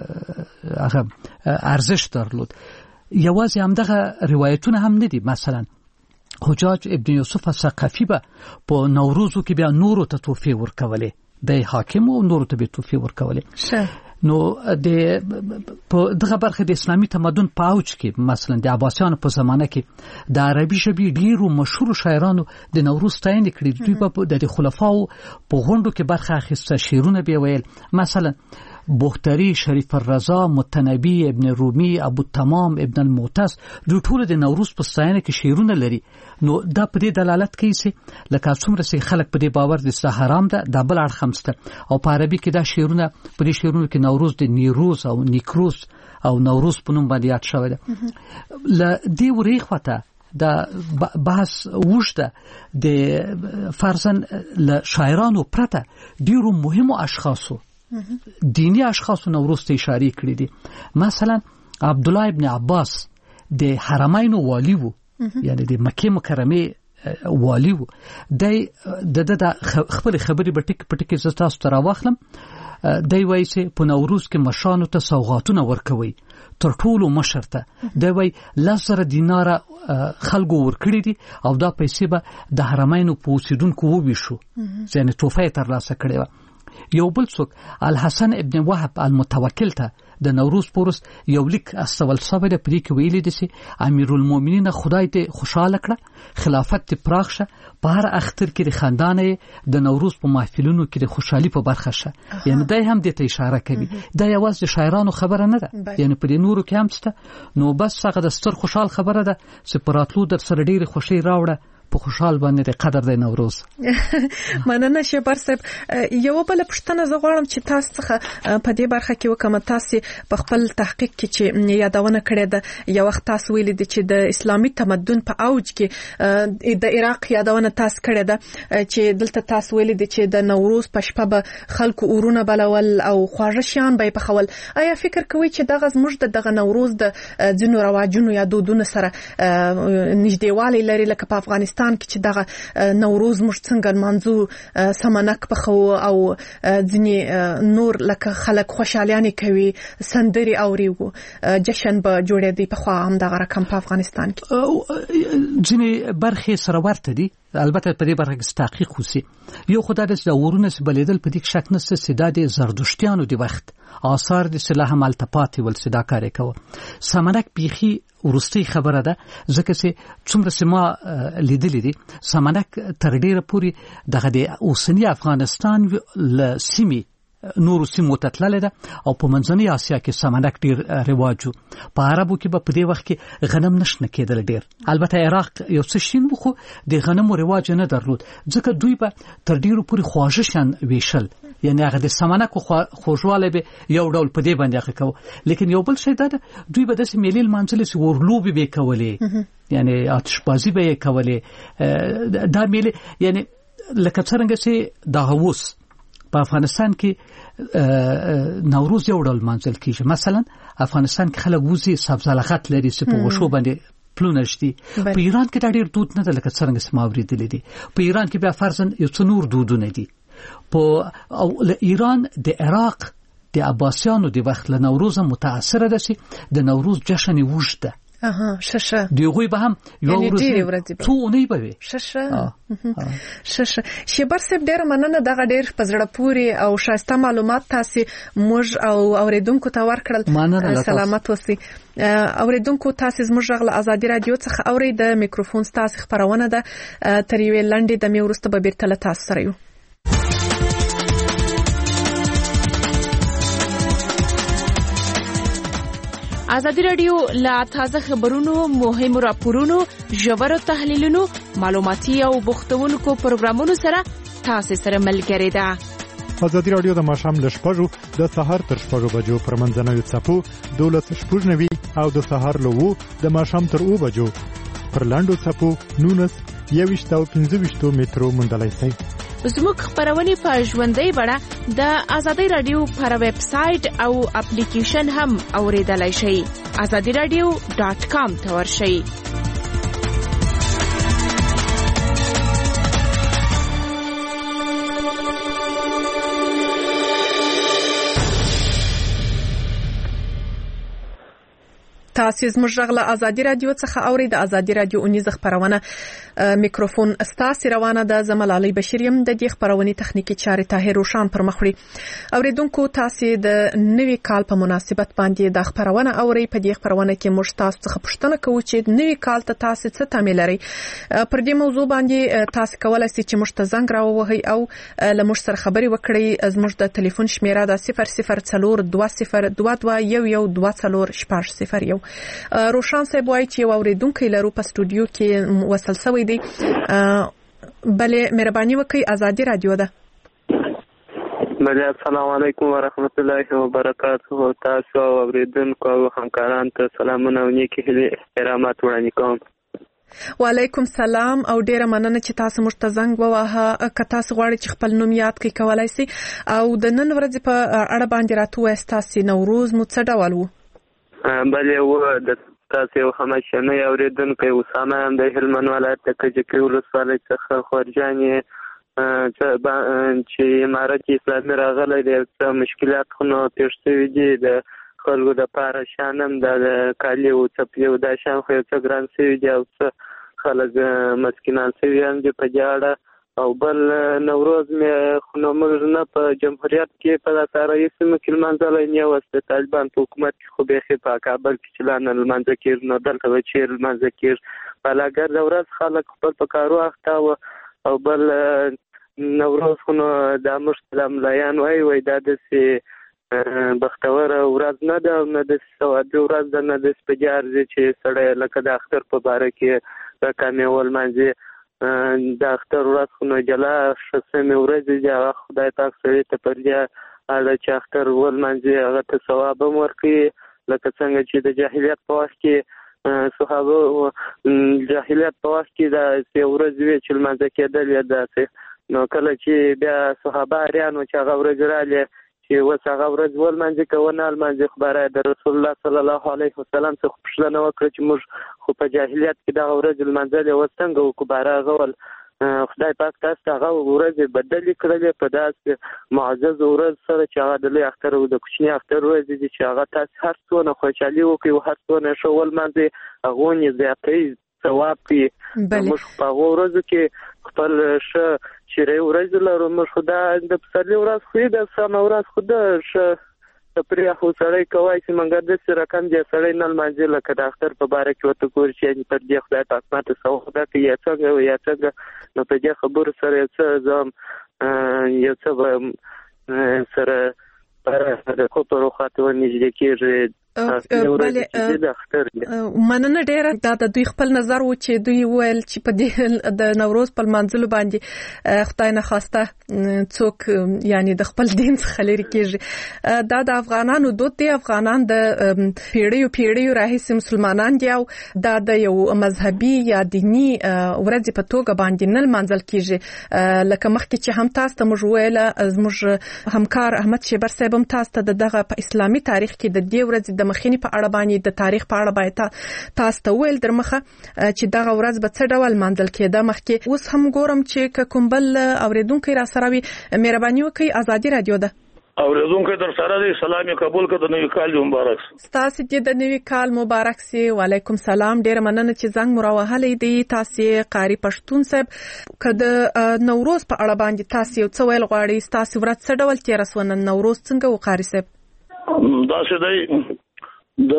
هغه ارزش درلود. یوازې همدغه روایتونه هم نه دي. مثلا حجاج ابن یوسف الثقفي به په نوروزو کې بیا نورو ته تحفې ورکولې، د حاکم او نورو ته به تحفې ورکولې. نو د په دغه برخه د اسلامي تمدن په اوج کې مثلا د عباسیانو په زمانه کې د عربي ژبې ډیرو مشهور شاعرانو د نوروز ستاینه کړې. دوی په د خلفاو په غونډو کې برخه اخیسته، شعرونه به ویل. مثلا بختری، شریف الرضا، متنبی، ابن رومی، ابو تمام، ابن المعتز دوی ټول د نوروز په ستاینه کې شعرونه لري. نو دا په دې دلالت کوي چې لکه څومره چې خلک په دې باور دي چې حرام ده، د بل اړخ خمسته. او په عربي کې دا شعرونه په دې شعرونو کې نوروز د نیروز او نیکروز او نوروز په نوم باندې یاد شوی ده. ل دې وریخته دا بحث وشته د فرزن ل شاعرانو پرته ډیرو مهمو اشخاصو دینی اشخاصو نوروز ته اشاره کړې دي. مثلا عبد الله ابن عباس د حرمین والی وو، یعنی د مکه مکرمه والی وو. د خپل خبرې په ټکی زتاس تر واخلم. دی وایي چې په نوروز کې مشانو ته سوغاتونه ورکوي، تر ټولو مشر ته دی وایي 10,000 دیناره خلکو ورکړي دي او دا پیسې به د حرمینو په اوسیدونکو وویشو، یعنی تحفه ترلاسه کړې وه. یو بل څوک الحسن ابن وهب المتوکل ته د نوروز پورس یو لیک استول شوی دی. پرې کې ویلي دي چې امیرالمؤمنین خدای ته خوشاله کړه، خلافت ته پراخ شه، په هر اختر کې د خاندان د نوروز په محفلونو کې د خوشحالي په برخه شه. یعنی دای هم دې ته اشاره کوي. دا یوازې د شاعرانو خبره نه ده، یعنی په دې نورو کې هم څه. نو بس هغه د ستر خوشحال خبره ده چې پراتلو در سره ډېر خوشي راوړه په خوشحال باندې د قدر د نوروز. مننه شبر صاحب. یو بل پښتنه زه غواړم چې تاسو څخه په دې برخه کې وکم. تاسو په خپل تحقیق کې چې یادونه کړې ده، یو وخت تاسو ویلي دي چې د اسلامي تمدن په اوج کې د عراق یادونه تاسو کړې ده چې دلته تاسو ویلي دي چې د نوروز په شپه به خلکو اورونه بلول او خواږه شیان به پخول. آیا فکر کوئ چې دغه زموږ دغه نوروز د ځینو رواجونو یا دودونو سره نږدېوالی لري؟ لکه په افغانستان کې چې دغه نوروز موږ څنګه منځو سمنک پخو او ځینې نور لکه خلک خوشالیانې کوي، سندري اوريو، جشن به جوړېږي. په خوا هم دغه رقم په افغانستان کې ځینې برخې سره ورته دي. البته په دې برخه کې تحقیق وسی. یو خدای د ورونه بلیدل په دې شک نشته چې د زردشتیانو د وخت آثار د صلاح ملتپاتي ول صدا کاری کوي. سمنک بیخي ورستي خبره ده، ځکه چې څومره سما لیدلې دي سمنک تر ډیره پوري دغه د اوسنی افغانستان ل سیمې نور سیمو ته تللی ده او په منځنۍ اسیا کې سمنک ډیر رواج. په عربو کې په دې وخت کې غنم نشنه کېدل ډیر. البته عراق یو څه شین خو د غنمو رواج نه درلود، ځکه دوی به تر ډیرو پوري خواږه شان ویشل، یعنی هغه د سمنک خوږوالی به یو ډول په دې باندې هغه کوو. لیکن یو بل شی دا ده دوی به داسې میلې لمانځلې چې ورلوبې به کولې، یعنی آتشبازي به یې کولې. دا میلې یعنی لکه څرنګه چې د هوس په افغانستان کې نوروز یو ډول منځل کیږي. مثلا افغانستان کې خلک وزي سبزلغت لري چې په وشو باندې پلونشتي. په ایران کې دا ډېر دود نه ده لکه څنګه سماوري دي. په ایران کې بیا فرضاً یو څو نور دودونه دي. په ایران د عراق د عباسیانو د وخت له نوروز متأثره ده چې د نوروز جشن وجده. ششه دیغوی به هم یو ورځ څو نه به ششه شبر سب ډیر مننه دغه ډیر پزړه پوری او شایسته معلومات تاسو موږ او اوریدونکو ته ورکړل. سلامت اوسئ. اوریدونکو تاسو زموږ غل ازادي رادیو څخه اورید. د میکروفون تاسو خبرونه ده تر یوې لنډې د میورسته به بیرته له تاسو سره یو. ازادي رادیو لا تازه خبرونو، مهمو راپورونو، ژورو تحلیلونو، معلوماتي او بوختونکو پروګرامونو سره تاسو سره ملګری ده. ازادي رادیو د ماښام له 6 د سهار تر 6 بجو پر منځنوي څپو 12:90 او د سهار له 2 د ماښام تر 2 بجو پر لاندو څپو 19 او 15 مترو مندلای شي. زموږ خبرونه په ژوندۍ بڼه د ازادي رادیو پر ویب سټ او اپلیکیشن هم اوریدلای شئ. azadiradio.com ته ورشئ. تاسو زموږ غل ازادي رادیو څخه اورید. ازادي رادیو اونیز خبرونه میکروفون استاسي روانه ده. زملالي بشریم د دې خبرونې تخنیکی چارې طاهر روشان پر مخ وړي. اوریدونکو تاسو د نوي کال په مناسبت باندې د خبرونه اوري. په دې خبرونه کې موږ تاسو څخه پوښتنه کوو چې نوي کال ته تاسو څه تمه لرئ. پر دې موضوع باندې تاسو کولای شئ چې موږ ته زنګ راووهئ او له موږ سره خبري وکړئ. زموږ د ټلیفون شمیره ده 0020224240. روشان صاحب وایي چې اوریدونکو لرو په استودیو کې وصل شوی دی. بله مهرباني وکړئ. ازادي رادیو ده. بله السلام علیکم ورحمت الله وبرکاته. تاسو اوریدونکو او همکارانو ته سلامونه او نیکی هیلې احترامات وړاندې کوم. وعلیکم سلام او ډیره مننه چې تاسو موږ ته زنګ ووهه. که تاسو غواړئ چې خپل نوم یاد کړئ کولای شئ او د نن ورځې په اړه باندې راته ووایئ تاسو نوروز مو څه ډول و؟ بله و د تاسو یو همشنی اوریدونکی اسامه هم د هلمند ولایت د کجکي ولسوالۍ څخه خورجان چې امارت اسلامي راغلی دی. څه مشکلات خو نو پیښ شوي دي د خلکو دپاره. شانم د کالي او څپلي او دا شان خو یو څه ګران شوي دي او څه خلک مسکینان شوي هم دي په دې اړه. او بل نوروز مې خو نو موږ نه په جمهوریت کې په داساره سیمه کې لمانځلی نه اوس د طالبان په حکومت کې خو بیخي په کابل کې چې لا نه لمانځه کېږي نو دلته به چېرې لمانځه کېږي. په لاګر د ورځ خلک خپل په کارو اخته وه. او بل نوروز خو نو دا موږ ته د ملایان وایي دا داسې بختوره ورځ نه ده او نه داسې ثوابي ورځ ده نه داسې په دې ارزي چې سړی لکه د اختر په باره کې رقمې ولمانځي. د اختر ورځ خو نو جلا شسمې ورځې دي. هغه خدای پاک سړي ته پر دې اړه چې اختر ولمانځي هغه ته ثواب هم ورکوي. لکه څنګه چې د جاهلیت په وخت کې صحابه جاهلیت په وخت کې داسې ورځې وې چې لمانځه کېدلې داسې. نو کله چې بیا صحابه اریانو چې هغه ورځې رالې چې اوس هغه ورځ ولمانځي که ونه لمانځي خو باره د رسول الله صلی الله علیه وسلم څخه پوښتنه وکړه چې موږ خو په جاهلیت کې دغه ورځې لمانځلې اوس څنګه وکړو باره هغه ول خدای پاک تاسو ته هغه ورځې بدلې کړلې په داسې معزز ورځ سره چې هغه د لوی اختر او د کوچني اختر ورځې دي چې هغه تاسو هر څونه خوشحالي وکړئ او هر څونه ښه ولمانځئ هغه یې زیاتوي ثواب کوي. موږ په هغو ورځو کې خپل ښه چیرې ورځې لرو. موږ خو دا د پسرلي ورځ خو یې د سمه ورځ خو د ښه تفریح خو سړی کوای چې مګر داسې رقم دی سړی نه لمانځي لکه د اختر په باره کې ورته ګوري چې پر دې خدای پاک ماته ثواب راکړي یا څنګه نو په دې خبرو سره یو څه یو څه سره د کوپرو خواته ورنږدې کېږي بله د اختر مننه ډیره د دوی خپل نظر و چې دوی ویل چې په دې د نوروز په منځلو باندې خدای نه خواسته څوک یعنی د خپل دین څخه لري کېږي دا د افغانانو دود دی افغانان د پیړیو راهیسې مسلمانان دي او دا د یو مذهبي یا دینی ورځ په توګه باندې نه منځل کېږي لکه مخکې چې هم تاسو ته موږ ویل زموږ همکار احمد شیبر صاحب هم تاسو ته دغه په اسلامي تاریخ کې د دې ورځ د مخینی په اړه باندې د تاریخ په اړه باندې تاسو ته ویل درمخه چې دغه ورځ به څه ډول منځل کېده مخکې اوس هم ګورم چې کوم بل اوریدونکو را سره وي مهرباني وکړئ ازادي رادیو ده اوریدونکو در سره دی سلام قبول کړه د نوی کال مبارک تاسو ته د نوی کال مبارک سي وعلیکم سلام ډیر مننه چې زنګ مروهلې دی تاسو قاری پښتون صاحب کده نوروز په اړه باندې تاسو یو څه ویل غواړئ تاسو ورځ څه ډول تیر اسونه نوروز څنګه وقاری صاحب دا څه دی د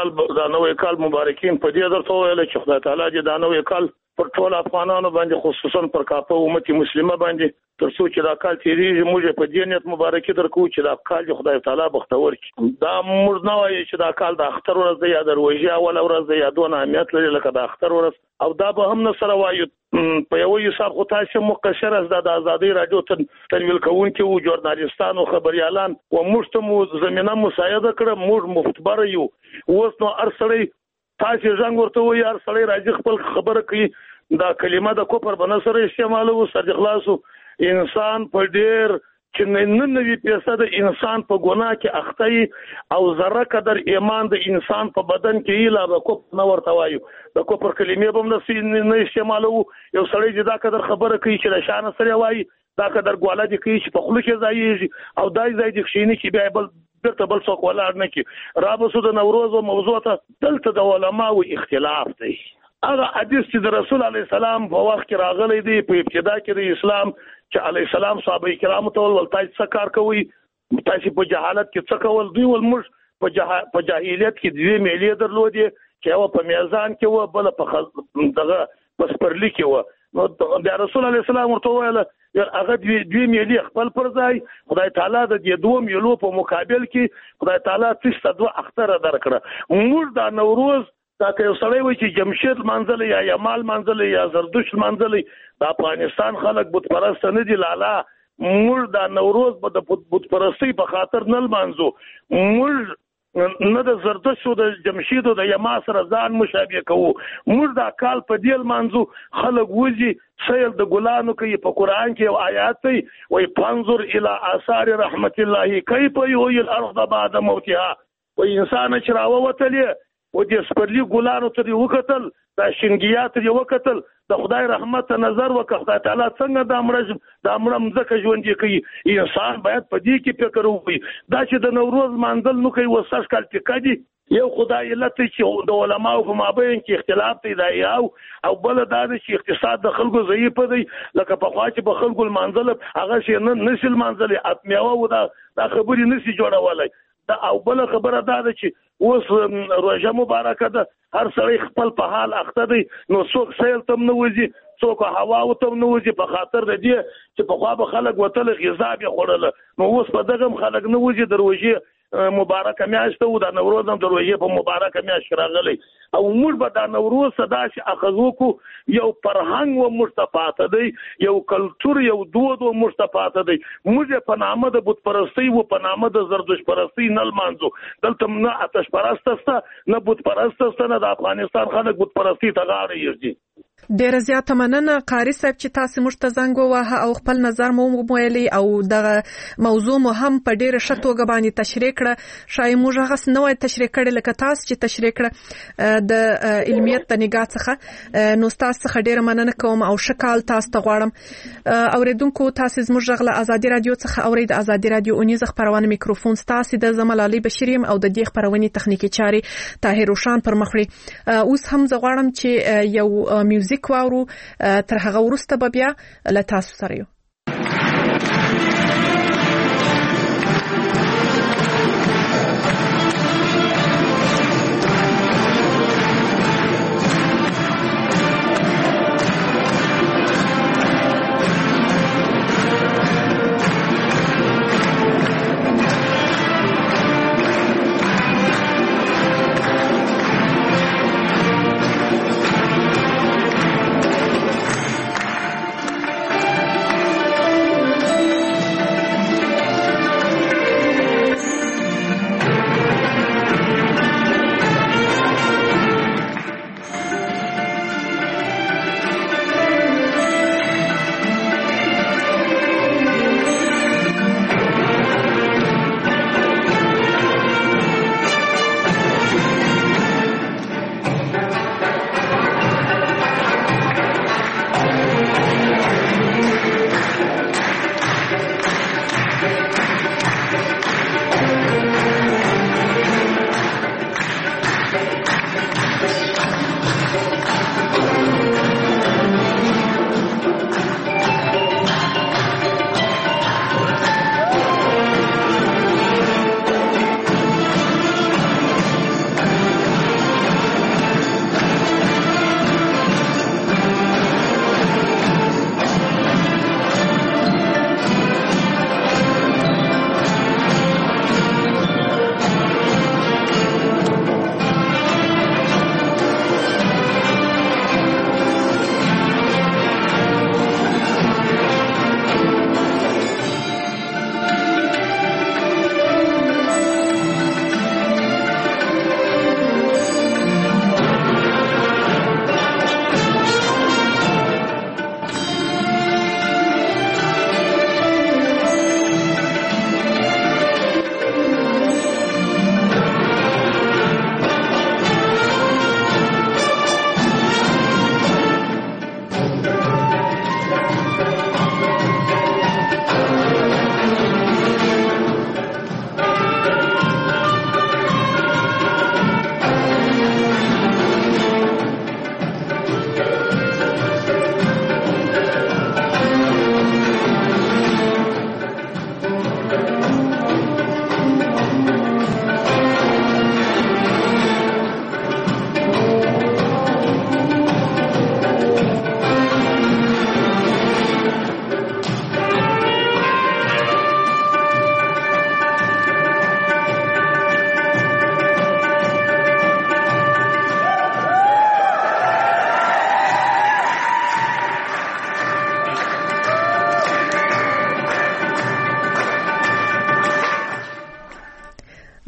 نوې کال مبارکین په دې درته ویل چې خدای تعالی دې دا نوې کال پر ټول افغانانو باندې خصوصا پر کاپه امت مسلمه باندې ترڅو چې دا کال تیریږي موږ په دې نیت مبارکي درکو چې دا کال خدای تعالی بختور کړي دا موږ نه وایي چې دا کال د اختر ورځ دی یا د روژې اول ورځ دی یا دونه اهمیت لري لکه د اختر ورځ او دا به هم نه سره وایو په یو حساب خو تاسو مقشر از د ازادي رادیو تنویل کوونکي او ژورنالیستان او خبريالان او موږ ته زمينه مساعده کړه موږ مفتبر یو اوس نو ارسلې تاسو څنګه ورته وایي ارسلې راځي خپل خبره کوي دا کلمه د کوپر بنصر استعمالو سر اخلاصو انسان په ډیر چې 99% انسان په ګناه کې اخته او ذره قدر ایمان د انسان په بدن کې ایلا به کوپ نه ورته وایو د کوپر کلمې به نه استعمالو یو سړی چې دا قدر خبره کوي چې د شان سره وایي دا قدر ګواله دي کوي چې په خلک ځایږي او دای ځای د خشینی کې بیا بل درته بل څوک ولاړ نه کی رابسو د نوروز او موضوع ته دلته د علماو اختلاف دی هغه حدیث چې د رسول الله سلام په وخت کې راغلی دی په ابتدا کې د اسلام چې علی السلام صحابه کرام ته ول تاسو څه کار کوي تاسو په جهالت کې څه کول دی ول موږ په جاهلیت کې دوی ملي درلودي چې و په میزان کې و بل په دغه پسپرلی کې و نو د رسول الله سلام ورته ویل هغه دوی ملي خپل پر ځای خدای تعالی د دې دوه ملو په مقابل کې خدای تعالی 302 اختر درکړه موږ د نوروز دا که یو سړی وي چې جمشید منځل یا یمال منځل یا زردشت منځل د افغانستان خلک بت پرست نه دي لالا موږ د نوروز په بت پرستی په خاطر نه منځو موږ نه د زردشت او د جمشید او د یما سره ځان مشابه کوو موږ د کال په دیل منځو خلک وځي سیل د ګلانو کوي په قران کې یو آیات دی وای فانظر الی آثار رحمت الله کیف یحیی الارض بعد موتها و انسان چراوه وتلی و دې سپرلی ګلانو ته وکتل دا شنګیات یې وکتل د خدای رحمت نظر وکړه خدای تعالی څنګه د امرم ځکه ژوند کوي انسان باید په دې کې فکر وکړي دا چې د نوروز مانځل نو کوي وسش کال کې کدي یو خدای علت چې د علماو په مابین کې اختلاف دی دا او بل دا چې اقتصاد د خلکو ضعیف دی لکه په خوا چې په خلکو مانځل هغه شي نه نسل مانځل اپمیاو دا خبرې نسی جوړولای دا او بل خبره دا ده چې اوس روژه مبارکه ده هر سړی خپل په حال اخته دی نو څوک سیل تم نه وځي څوک هوا تم نه وځي په خاطر د دې چې په خوا به خلک وتل غذا به خوړل نو اوس په دغه خلک نه وځي د روژې مبارکه میاشت او د نوروز هم د روژې په مبارکه میاشت راغلی او موږ به د نوروز صدا چې اخذو کو یو فرهنګ و مستفات دی یو کلچر یو دود و مستفات دی موږ په نامه د بت پرستی او په نامه د زردش پرستی نه مانځو دلته نه آتش پرست است نه بت پرست است نه د افغانستان خلک بت پرستی ته غاړه یږي ډیر زیات مننه قاری صاحب چې تاسو موږ ته زنګ ووهه او خپل نظر مو ویلي او دغه موضوع مو هم په ډیره شتوګه باندې تشریح کړه شای موږ هغه نوې تشریح کړل لکه تاسو چې تشریح کړه د علمیت د نگاه څخه نو تاسو څخه ډیره مننه کوم او شکال تاسو ته غواړم اوریدونکو تاسو زموږ غله ازادي رادیو څخه اورید ازادي رادیو اونیز خبرونه میکروفون تاسو د زمال علي بشریم او د دې خبرونه تخنیکی چاري طاهر روشان پر مخړي اوس هم زه غواړم چې یو میوزیک واورو تر هغه وروسته به بیا له تاسو سره یو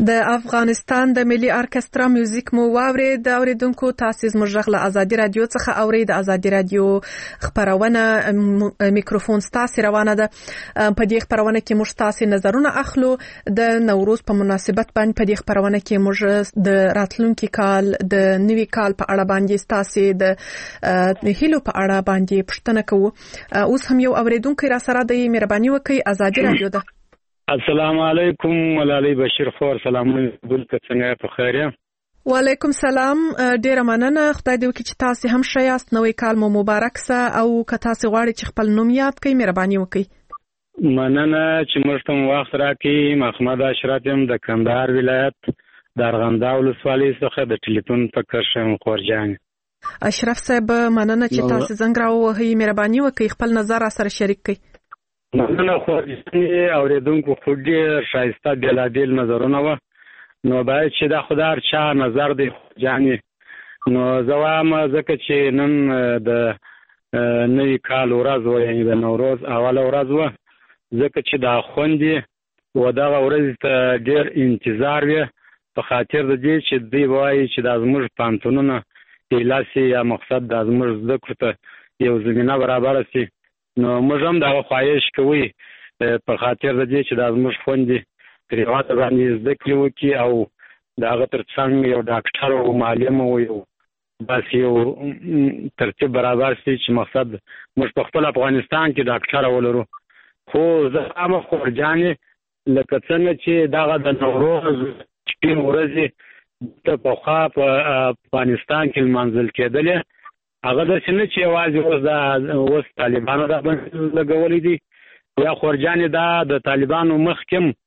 د افغانستان د ملي ارکسترا میوزیک مو واورید. د اوریدونکو تاسو زموږ غږ له ازادي رادیو څخه اورید. د ازادي رادیو خبرونه میکروفون ستاسو روانه ده. په دې خبرونه کې موږ تاسو نظرونه اخلو. د نوروز په مناسبت باندې په دې خبرونه کې موږ د راتلونکي کال د نوي کال په اړه باندې تاسو د هیلو په اړه باندې پوښتنه کوو. اوس هم یو اوریدونکو را سره د مهرباني وکړئ. ازادي رادیو ده. السلام علیکم ملالۍ بشیر خور. سلامونه بلکې څنګه په خیر یم؟ وعلیکم سلام. ډیره مننه. خدای دې وکړي چې تاسو هم ښه یاست. نوې کال مو مبارک سه. او که تاسو غواړئ چې خپل نوم یاد کړئ مهرباني وکړئ. مننه چې موږ ته وخت راکړئ. محمد اشرف یم د کندهار ولایت د ارغنداو ولسوالۍ څخه د ټلیفون په کرښه یم خورجان. اشرف صاحب مننه چې تاسو زنګ راووهئ. مهرباني وکړئ خپل نظر سره شریک کړئ. مننه. خورجان اوریدونکو خو ډېر ښایسته بېلابېل نظرونه وه. نو باید چې دا خو د هر چا نظر دی خورجانې. نو زه وایم ځکه چې نن د نوي کال ورځ وه، یعنې د نوروز اوله ورځ وه، ځکه چې دا خوندې و دغه ورځې ته ډېر انتظار وي په خاطر د دې چې دوی وایي چې دا زموږ پوهنتونونه ایله سي یا مقصد دا زموږ زده کړو ته یو زمینه برابره سي. نو موږ هم دغه خواهش کوي په خاطر د دې چې دا زموږ خوندې تر هېواده باندې زده کړې وکړي او د هغه تر څنګ یو ډاکټر او معلم او یو داسې یو ترتیب برابر سي چې مقصد موږ په خپل افغانستان کې ډاکټره ولرو. خو زه هم خورجانې لکه څنګه چې دغه د نوروز شپې ورځې ته پخوا په افغانستان کې لمانځل کېدلې، هغه داسې نه چې یوازې اوس طالبانو دا بند لګولی دي. یا خورجانې دا د طالبانو مخکې هم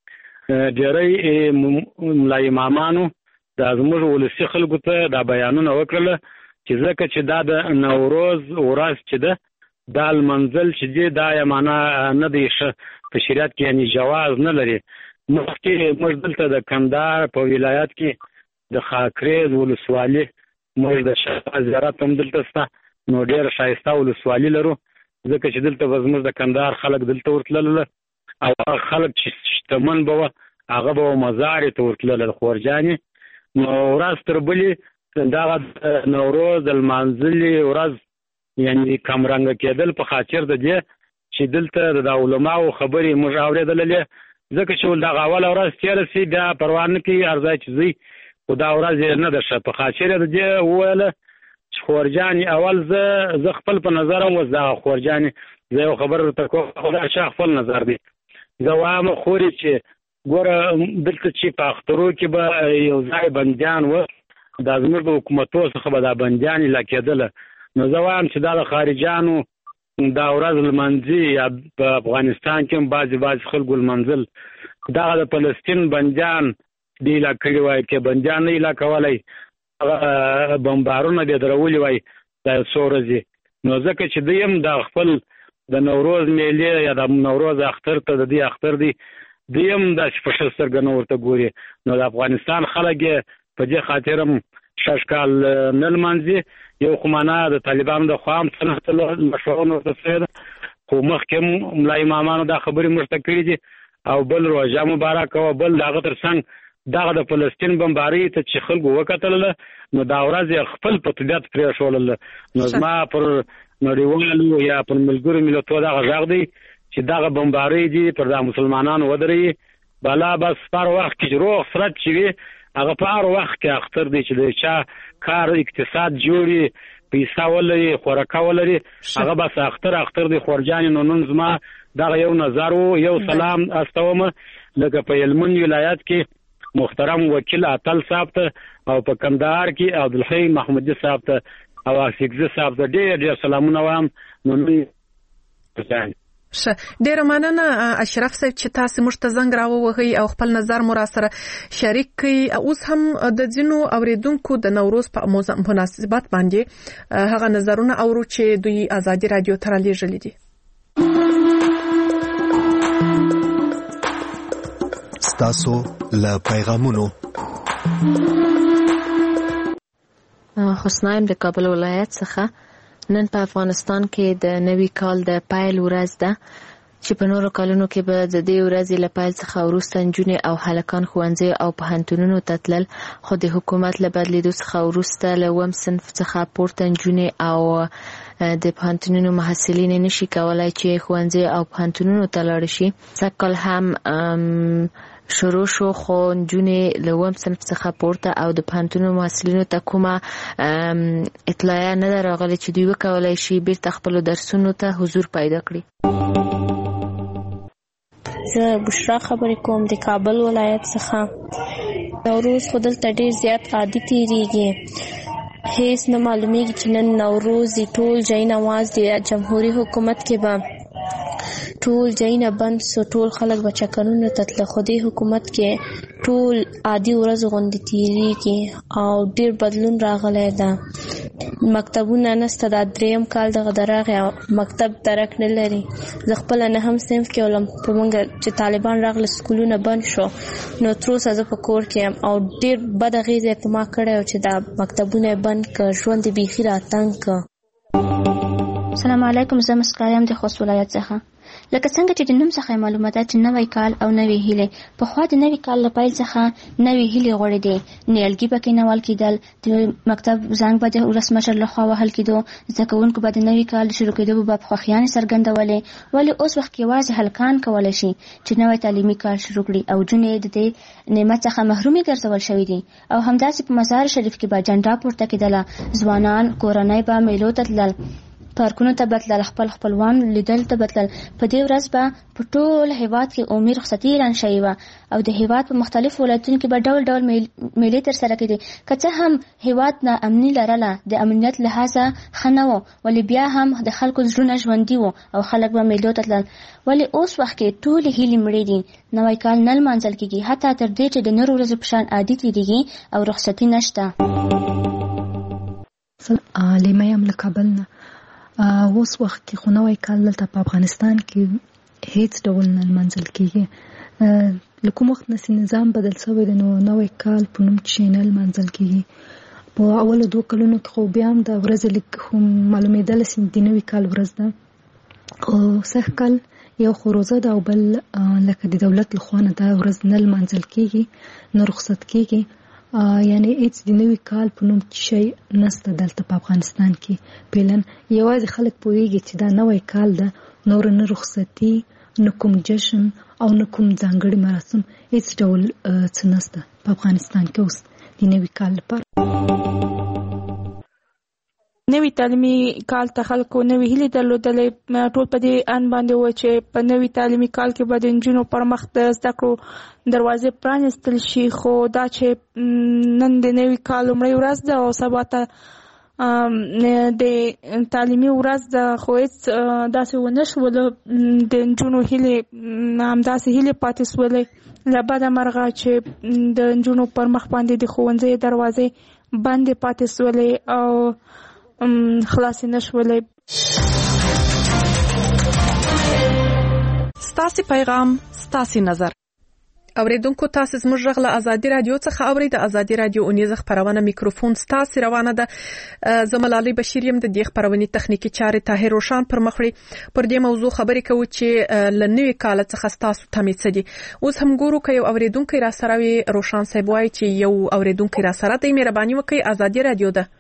ډېری ملا امامانو دا زموږ ولسي خلکو ته دا بیانونه وکړله چې ځکه چې دا د نوروز ورځ چې ده دا لمانځل چې دی دا یې معنا نه دی ښه په شریعت کې، یعنې جواز نه لري. مخکې موږ دلته د کندهار په ولایت کې د خاکریز ولسوالي موږ د شاه زیارت هم دلته شته. نو ډېر ښایسته ولسوالي لرو ځکه چې دلته به زموږ د کندهار خلک دلته ورتلل او هغه خلک چې شتمن به وه هغه به مزارې ته ورتلل خورجانې. نو ورځ تر بلې دغه د نوروز د لمانځلې ورځ یعنې کمرنګه کېدل په خاطر د دې چې دلته د علماو خبرې موږ اورېدللې، ځکه چې دغه اوله ورځ تېره سي بیا پروا نه کوي هر ځای چې ځئ، خو دا ورځ یې نه ده ښه. په خاطر یې د دې وویله چې خورجانې اول زه خپل په نظر هم اوس دغه خورجانې زه یو خبره درته کوم، خو دا چا خپل نظر دی. زه وایم خورې چې ګوره دلته چې په اخترو کې به یو ځای بندیان و، دا زموږ د حکومتو څخه به دا بندیان ایله کېدله. نو زه وایم چې دا د خارجیانو دا ورځ لمانځي یا په افغانستان کې هم بعضې خلکو لمانځل. دغه د فلسطین بندیان دې ایله کړي وای، که بندیان نه ایله کولی هغه بمبارونه دې درولي وای دا څو ورځې. نو ځکه چې دوی هم د خپل د نوروز میلې یا د نوروز اختر ته د دې اختر دی دوی هم داسې په ښه سترګه نه ورته ګوري. نو د افغانستان خلک یې په دې خاطر هم شش کال نه لمانځي. یو خو معنا د طالبانو د خوا هم مشورونه ورته شوې ده، خو مخکې هم ملا امامانو دا خبرې موږ ته کړي دي. او بل روژه مبارک او بل د هغه تر څنګ دغه د فلسطین بمبارۍ ته چې خلکو وکتله نو دا ورځ یې خپل په طبیعت پرېښولله. نو زما پر نړیوالو یا پر ملګرو ملتونو دغه غږ دی چې دغه بمبارۍ دي پر دا مسلمانانو ودرېږي. بلا بس په هر وخت کې چې روغ سرت چې وي هغه په هر وخت کې اختر دی چې د چا کار اقتصاد جوړي پیسه ولري خوراکه ولري هغه بس اختر دی خورجانې. نو نن زما دغه یو نظر و. یو سلام استوم لکه په هلمند ولایت کې محترم وکیل اتل صاحب ته او په کندهار کې عبدالحی محمودي صاحب ته او افیکزي صاحب ته ډېر سلامونه وایم. نو نن ډیره مننه اشرف صاحب چې تاسو موږ ته زنګ راووهئ او خپل نظر مو را سره شریک کړئ. اوس هم د ځینو اوریدونکو د نوروز په مناسبت باندې هغه نظرونه اورو چې دوی ازادي رادیو ته رالیږلي دي. ستاسو له پیغامونو حسنایم د کابل ولایت څخه. نن په افغانستان کې د نوي کال د پیل ورځ ده. چې په نورو کلونو کې به د دې ورځې له پیل څخه وروسته نجونې او هلکان ښوونځیو او پوهنتونونو ته تلل، خو د حکومت له بدلېدو څخه وروسته له 1 صنف څخه پورته نجونې او د پوهنتونونو محصلین نشي کولای چې ښوونځي او پوهنتونونو ته لاړ شي. سږکال هم شروع شو، خو نجونې له 1 صنف څخه پورته او د پوهنتونونو محصلینو ته کومه اطلاع نه ده راغلې چې دوی وکولای شي بیرته خپلو درسونو ته حضور پیدا کړي. زه بشرا خبرې کوم د کابل ولایت څخه. نوروز خو دلته ډېر زیات عادي تېرېږي، هیڅ نه معلومیږي چې نن نوروز دی. ټول ځایونه واز دی، جمهوریت حکومت کې به ټول ځایونه بند سو، ټول خلک به چکرونو ته تله، خو دې حکومت کې ټول عادي ورځ غوندې تېرېږي او ډېر بدلون راغلی ده. مکتبونه نسته، دا 3م کال دغه درغې او مکتب درک نه لري. زه خپله 9م صنف کې ولم، په موږ چې طالبان راغله سکولونه بند شو، نو تر اوسه زه په کور کې یم او ډېر بد اغېزه یې په ما کړی و چې دا مکتبونه بند کړ، ژوند یې بیخي راتنګ کړ. السلام علیکم، زه مسکا یم د خوست ولایت څخه. لکه څنګه چې د نوم څخه معلومه ده چې نوی کال او نوې هیلې، پخوا د نوي کال له پیل څخه نوې هیلې غوړېدې، نیالګي به کېنول کېدل، د مکتب زنګ به د ولسمشر لخوا وهل کېدو، زده کوونکو به د نوي کال د شروع کېدو به خوښیانې څرګندولې. ولې اوس وخت کې یوازې هلکان کولی شي چې نوی تعلیمي کال شروع کړي او جونې د دې نعمت څخه محرومې ګرځول شوي دي. او همداسې په مزار شریف کې به جنډا پورته کېدله، ځوانان کورنۍ به میلو ته تلل، پارکونو ته بتلل، خپلوان لیدل ته بتلل. په دې ورځ به په ټول هیواد کې عمومي رخصتي اعلان شوې وه او د هیواد په مختلفو ولایتونو کې به ډول ډول میلې ترسره کېدې. که څه هم هیواد نا امني لرله، د امنیت لحاظه ښه نه و، ولې بیا هم د خلکو زړونه ژوندي وو او خلک به میلو ته تلل. ولې اوس وخت کې ټولې هیلې مړې دي، نوی کال نه لمانځل کېږي، حتی تر دې چې د نورو ورځو په شان عادي تېرېږي او رخصتي نشته. لیمه یم له کابل نه. اوس وخت کې خو نوی کال دلته په افغانستان کې هیڅ ډول نه لمانځل کېږي. له کوم وخت نه چې نظام بدل شوی دی، نو نوی کال په نوم چې نه لمانځل کېږي. په اولو 2 کلونو کې خو بیا هم د ورځې لږ معلومېدله چې د نوي کال ورځ ده، خو سږکال یو خو روزه ده او بل لکه د دولت لخوا نه دا ورځ نه لمانځل کېږي، نه رخصت کېږي. یعنی هیڅ د نوي کال په نوم شی نسته دلته په افغانستان کې. پیلن یوازې خلک پوهیږي چې دا نوی کال ده، نور نه رخصتي، نه کوم جشن او نه کوم ځانګړي مراسم، هیڅ ډول څه نسته په افغانستان کې اوس د نوي کال لپاره. نوی تعلیمي کال ته خلکو نوې هیلې درلودلې. ټول په دې ان باندې و چې په نوی تعلیمي کال کې به د نجونو پر مخ د زده کړو دروازې پرانیستل شي، خو دا چې نن د نوي کال لومړۍ ورځ ده او سبا ته د تعلیمي ورځ ده، خو هیڅ داسې ونه شوله. د نجونو هیلې همداسې هیلې پاتې سولې له بده مرغه چې د نجونو پر مخ باندې د ښوونځي دروازې بندې پاتې سولې او خلاص نشولې. ستاسو پیغام، ستاسو نظر. اوریدونکو تاسو زموږ غږ له ازادي رادیو څخه اورئ. د ازادي رادیو اونیزه خبرونه میکروفون ستاسو روانه ده. زملالي بشیر يم د دې خبرونې تخنیکی چارې طاهر روشان پر مخړي. پر دې موضوع خبرې کوو چې لنوي کال څخه ستاسو تمې څه دي. اوس هم ګورو کوي اوریدونکو را سره وي. روشان صاحب وایي چې یو اوریدونکو را سره دی. مهرباني وکړئ، ازادي رادیو ده.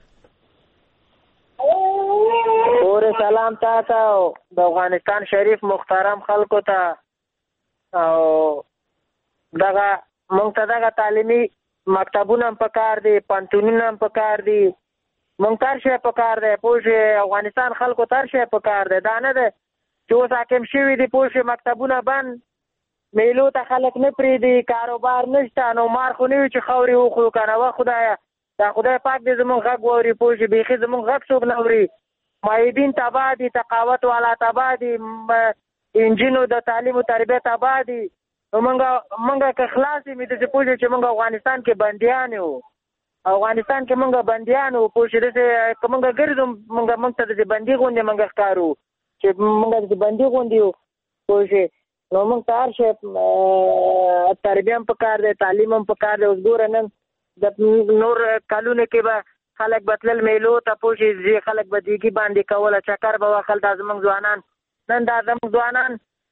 سلام تاسو د افغانستان شریف محترم خلکو ته او دغه مونږ ته دغه تعلیمي مکتبونه هم پکار دي، پوهنتونونه هم پکار دي، مونږ تر شی پکار دی. پوه افغانستان خلکو تر شی پکار دی. دا نه ده چې اوس حاکم شوي دي پوه مکتبونه بند، میلو ته خلک نه پرېږدي، کاروبار نشته، نو مار خو نه وي چې خاورې وخورو که نه. وه خدایه، دا خدای پاک دې زمونږ غږ واوري پوه بیخي زمونږ غږ څوک نه اوري. معیدین تباه دي، تقاوت والا تباه دي، انجینو د تعلیم او تربیت تباه دي. نو مونږه که خلاص یې مې داسې پوه چې مونږ افغانستان کې بندیان یو، افغانستان کې مونږ بندیان وو پوه شې. داسې که مونږ ګرځو مونږ ته داسې بندي غوندې مونږ ښکارو چې مونږ داسې بندي غوندې یو پوه شې. نو مونږ ته هر شی تربیه هم پکار دی، تعلیم هم پکار دی. اوس ګوره نن د نور کلونو کې به خلک به تلل میلو ته پوه شې، خلک به دیګي باندې کوله، چکر به وهل. دا زموږ ځوانان نن دا زموږ ځوانان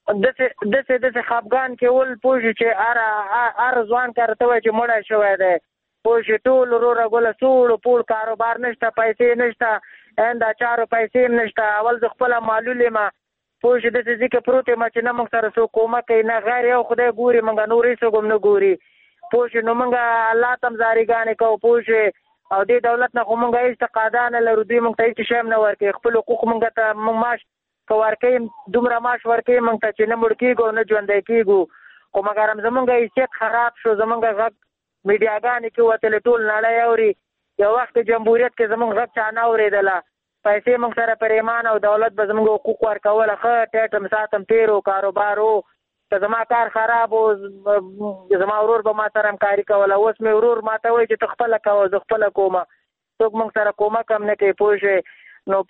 دسه خپګان کې ول پوه چې ار ځوان کارته وای چې مړ شوی دی پوه چې ټول وروره ګوله سوړ پول کاروبار نشته پیسې نشته اندا چارو پیسې نشته اول ز خپل معلومه ما پوه چې دسه ځکه پروت ما چې نه موږ سره سو کومه کوي نه غیر یو خدای ګوري موږ نورې سو ګم نه ګوري پوه چې نو موږ الله تم زاریګانې کو پوه چې او دې دولت نه خو موږ هیڅ تقاضا نه لرو دوی موږ ته هیڅ شی نه ورکوي خپل حقوق موږ ته موږ ماش ورکوي دومره ماش ورکوي موږ ته چې نه مړ کېږو نه ژوندی کېږو خو مګر زموږ حیثیت خراب شو زموږ غږ میډیاګانې کې وتلې ټول نړۍ اوري یو وخت جمهوریت کې زموږ غږ چا نه اورېدله پیسې موږ سره پریمان او دولت به زموږ حقوق ورکوله ښه ټیټم ساتم تېرو کاروبار و که زما کار خراب و زما ورور به ما سره همکاري کوله اوس مې ورور ما ته وایي چې ته خپله کوه زه خپله کومه څوک موږ سره کومک هم نه کوي پوه شوې نو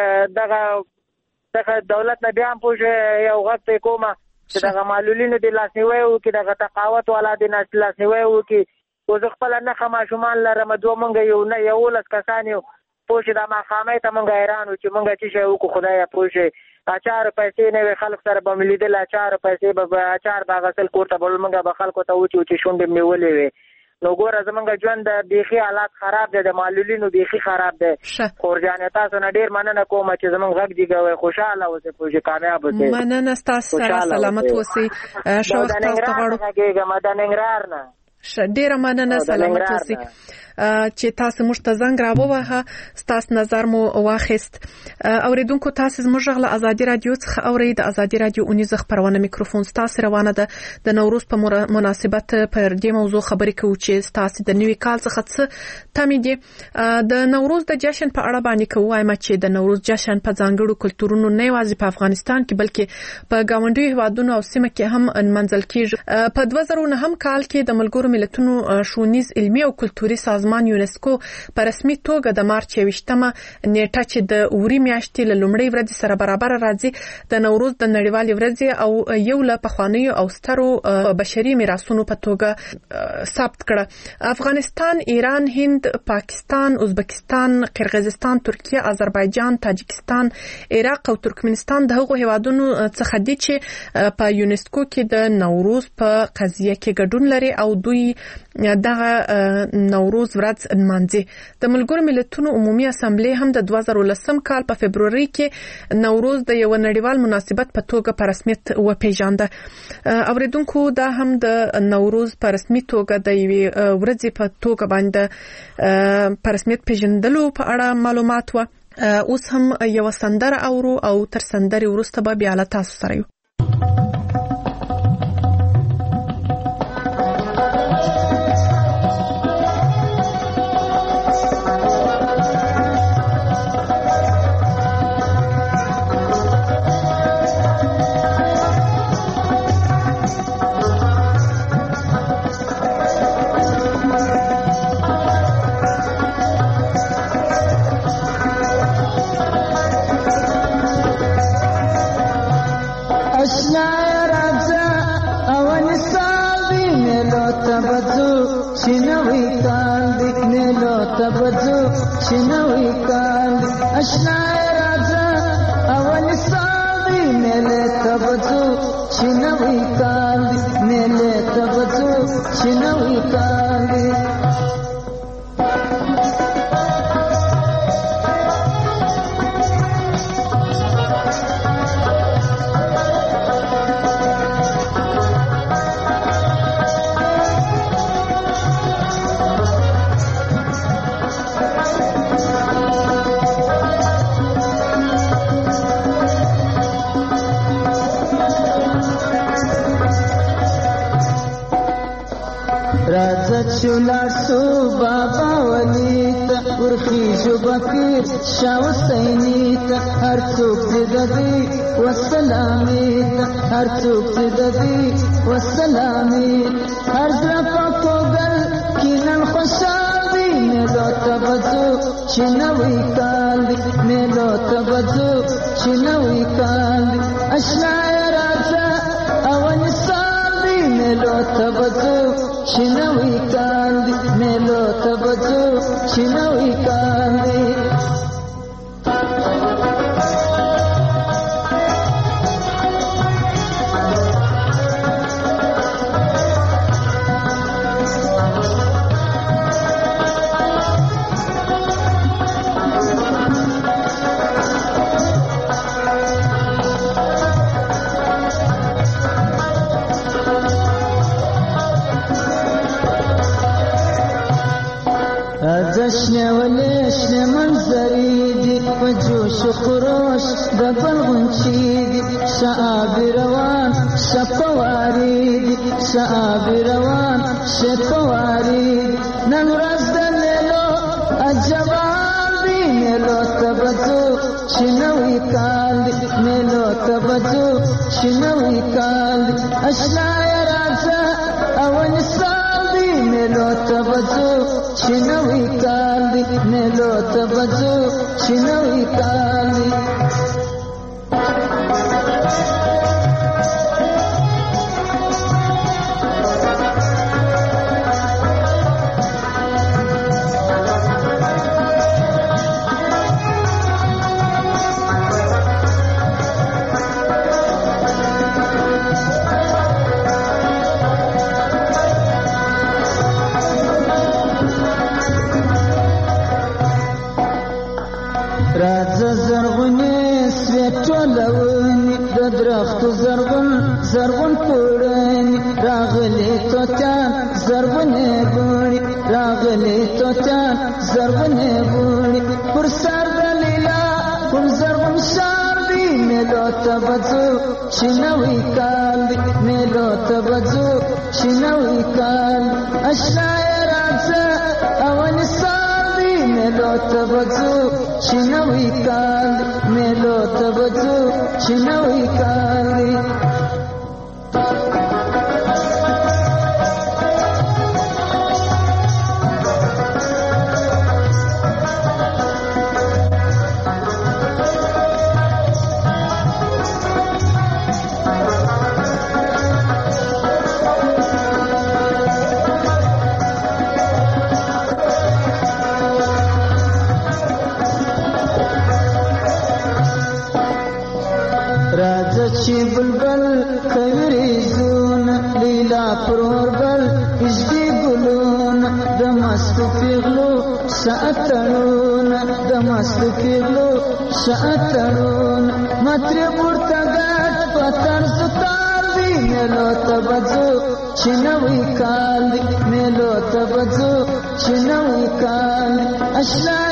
دغه دولت نه بیا هم پوه شوې یو غږ ته کومه چې دغه معلولینو دې لاسنیوی وکړي دغه تقاوت والا دې لاسنیوی وکړي خو زه خپله نښه ماشومان لرم دوه مونږ 11 کسان یو پوه شې دا ماښامۍ ته مونږ حیران وو چې مونږ څه شی وکړو خدایه پوه شې اچار پیسې نه وي خلک سره به مې لیدل اچار پیسې به اچار به اخیستل کور ته به مونږ به خلکو ته وچې وچې شونډې مې نیولې وې نو ګوره زمونږ ژوند بیخي حالات خراب دی د معلولینو بیخي خراب دی خورجانې تاسو نه ډېر مننه کوم چې زمونږ غږ جګوئ خوشحاله اوسئ پوه شې کامیاب اوسئ مننه ستاسو سره سلامت اوسئ ښه وخت تاسو ته غواړو د ننګرهار نه ډېره مننه سلامت اوسئ چې تاسو موږ ته زنګ راووهه ستاسو نظر مو واخیست اوریدونکو تاسو زموږ غل ازادي رادیو څخه اورئ د ازادي رادیو اونیزه خبرونه میکروفون تاسو روانه ده د نوروز په مناسبت پر دې موضوع خبرې کوو چې تاسو د نوي کال څخه څه تمې دي د نوروز د جشن په اړه باندې کوو وایم چې د نوروز جشن په ځانګړو کلتورونو نه یوازې په افغانستان کې بلکې په ګاونډي هیوادونو او سیمه کې هم منځل کیږي په 2009 هم کال کې د ملګرو ملتونو ښوونیز علمي او کلتوري سازمان یونسکو په رسمي توګه د مارچ 28مه نیټه چې د اوري میاشتې له لومړۍ ورځې سره برابر راځي د نوروز د نړیوالې ورځې او یو له پخوانیو او سترو بشري میراثونو په توګه ثبت کړه افغانستان ایران هند پاکستان ازبکستان قرغیزستان ترکیه آذربایجان تاجکستان عراق او ترکمنستان د هغو هیوادونو څخه دي چې په یونسکو کې د نوروز په قضیه کې ګډون لري او دوی دغه نوروز ورځ نمانځي د ملګرو ملتونو عمومي اسامبلې هم د 2010 کال په فبروري کې نوروز د یو نړیوال مناسبت په توګه په رسمیت وپیژانده اوریدونکو دا هم د نوروز په رسمي توګه د یوې ورځې په توګه باندې په رسمیت پیژندلو په اړه معلومات و اوس هم یو سندره اورو او تر سندرې وروسته به بیا له تاسو سره یو جوش خروش د بلغونچی دی شعب روان شپواری دی شعب روان شپواری نن ورځ د میلو عجبان دی میلو تبځو شنوی کال دی میلو تبځو شنوی کال دی اشنا راځه اول سال دی میلو تبځو شنوی کال دی میلو تبځو شنوی کال دی زرغون پوړنی راغلی توتان زرغونه ګونی راغلی توتان زرغونه ګونی پر سر د لیلا پر زرغون شار دی میلو تبځو شنوی کال دی میلو تبځو شنوی کال اشنا راځه اول سال دی میلو تبځو شنوی کال میلو تبځو شنوی کال چې بلبل کوي زون لیلا پروربل اجدي ګلون د مست پیغلو شاترون د مست پیغلو شاترون متر پورتګات پتر ستار دی میلو تبځو شنوی کال دی میلو تبځو شنوی کال اشنا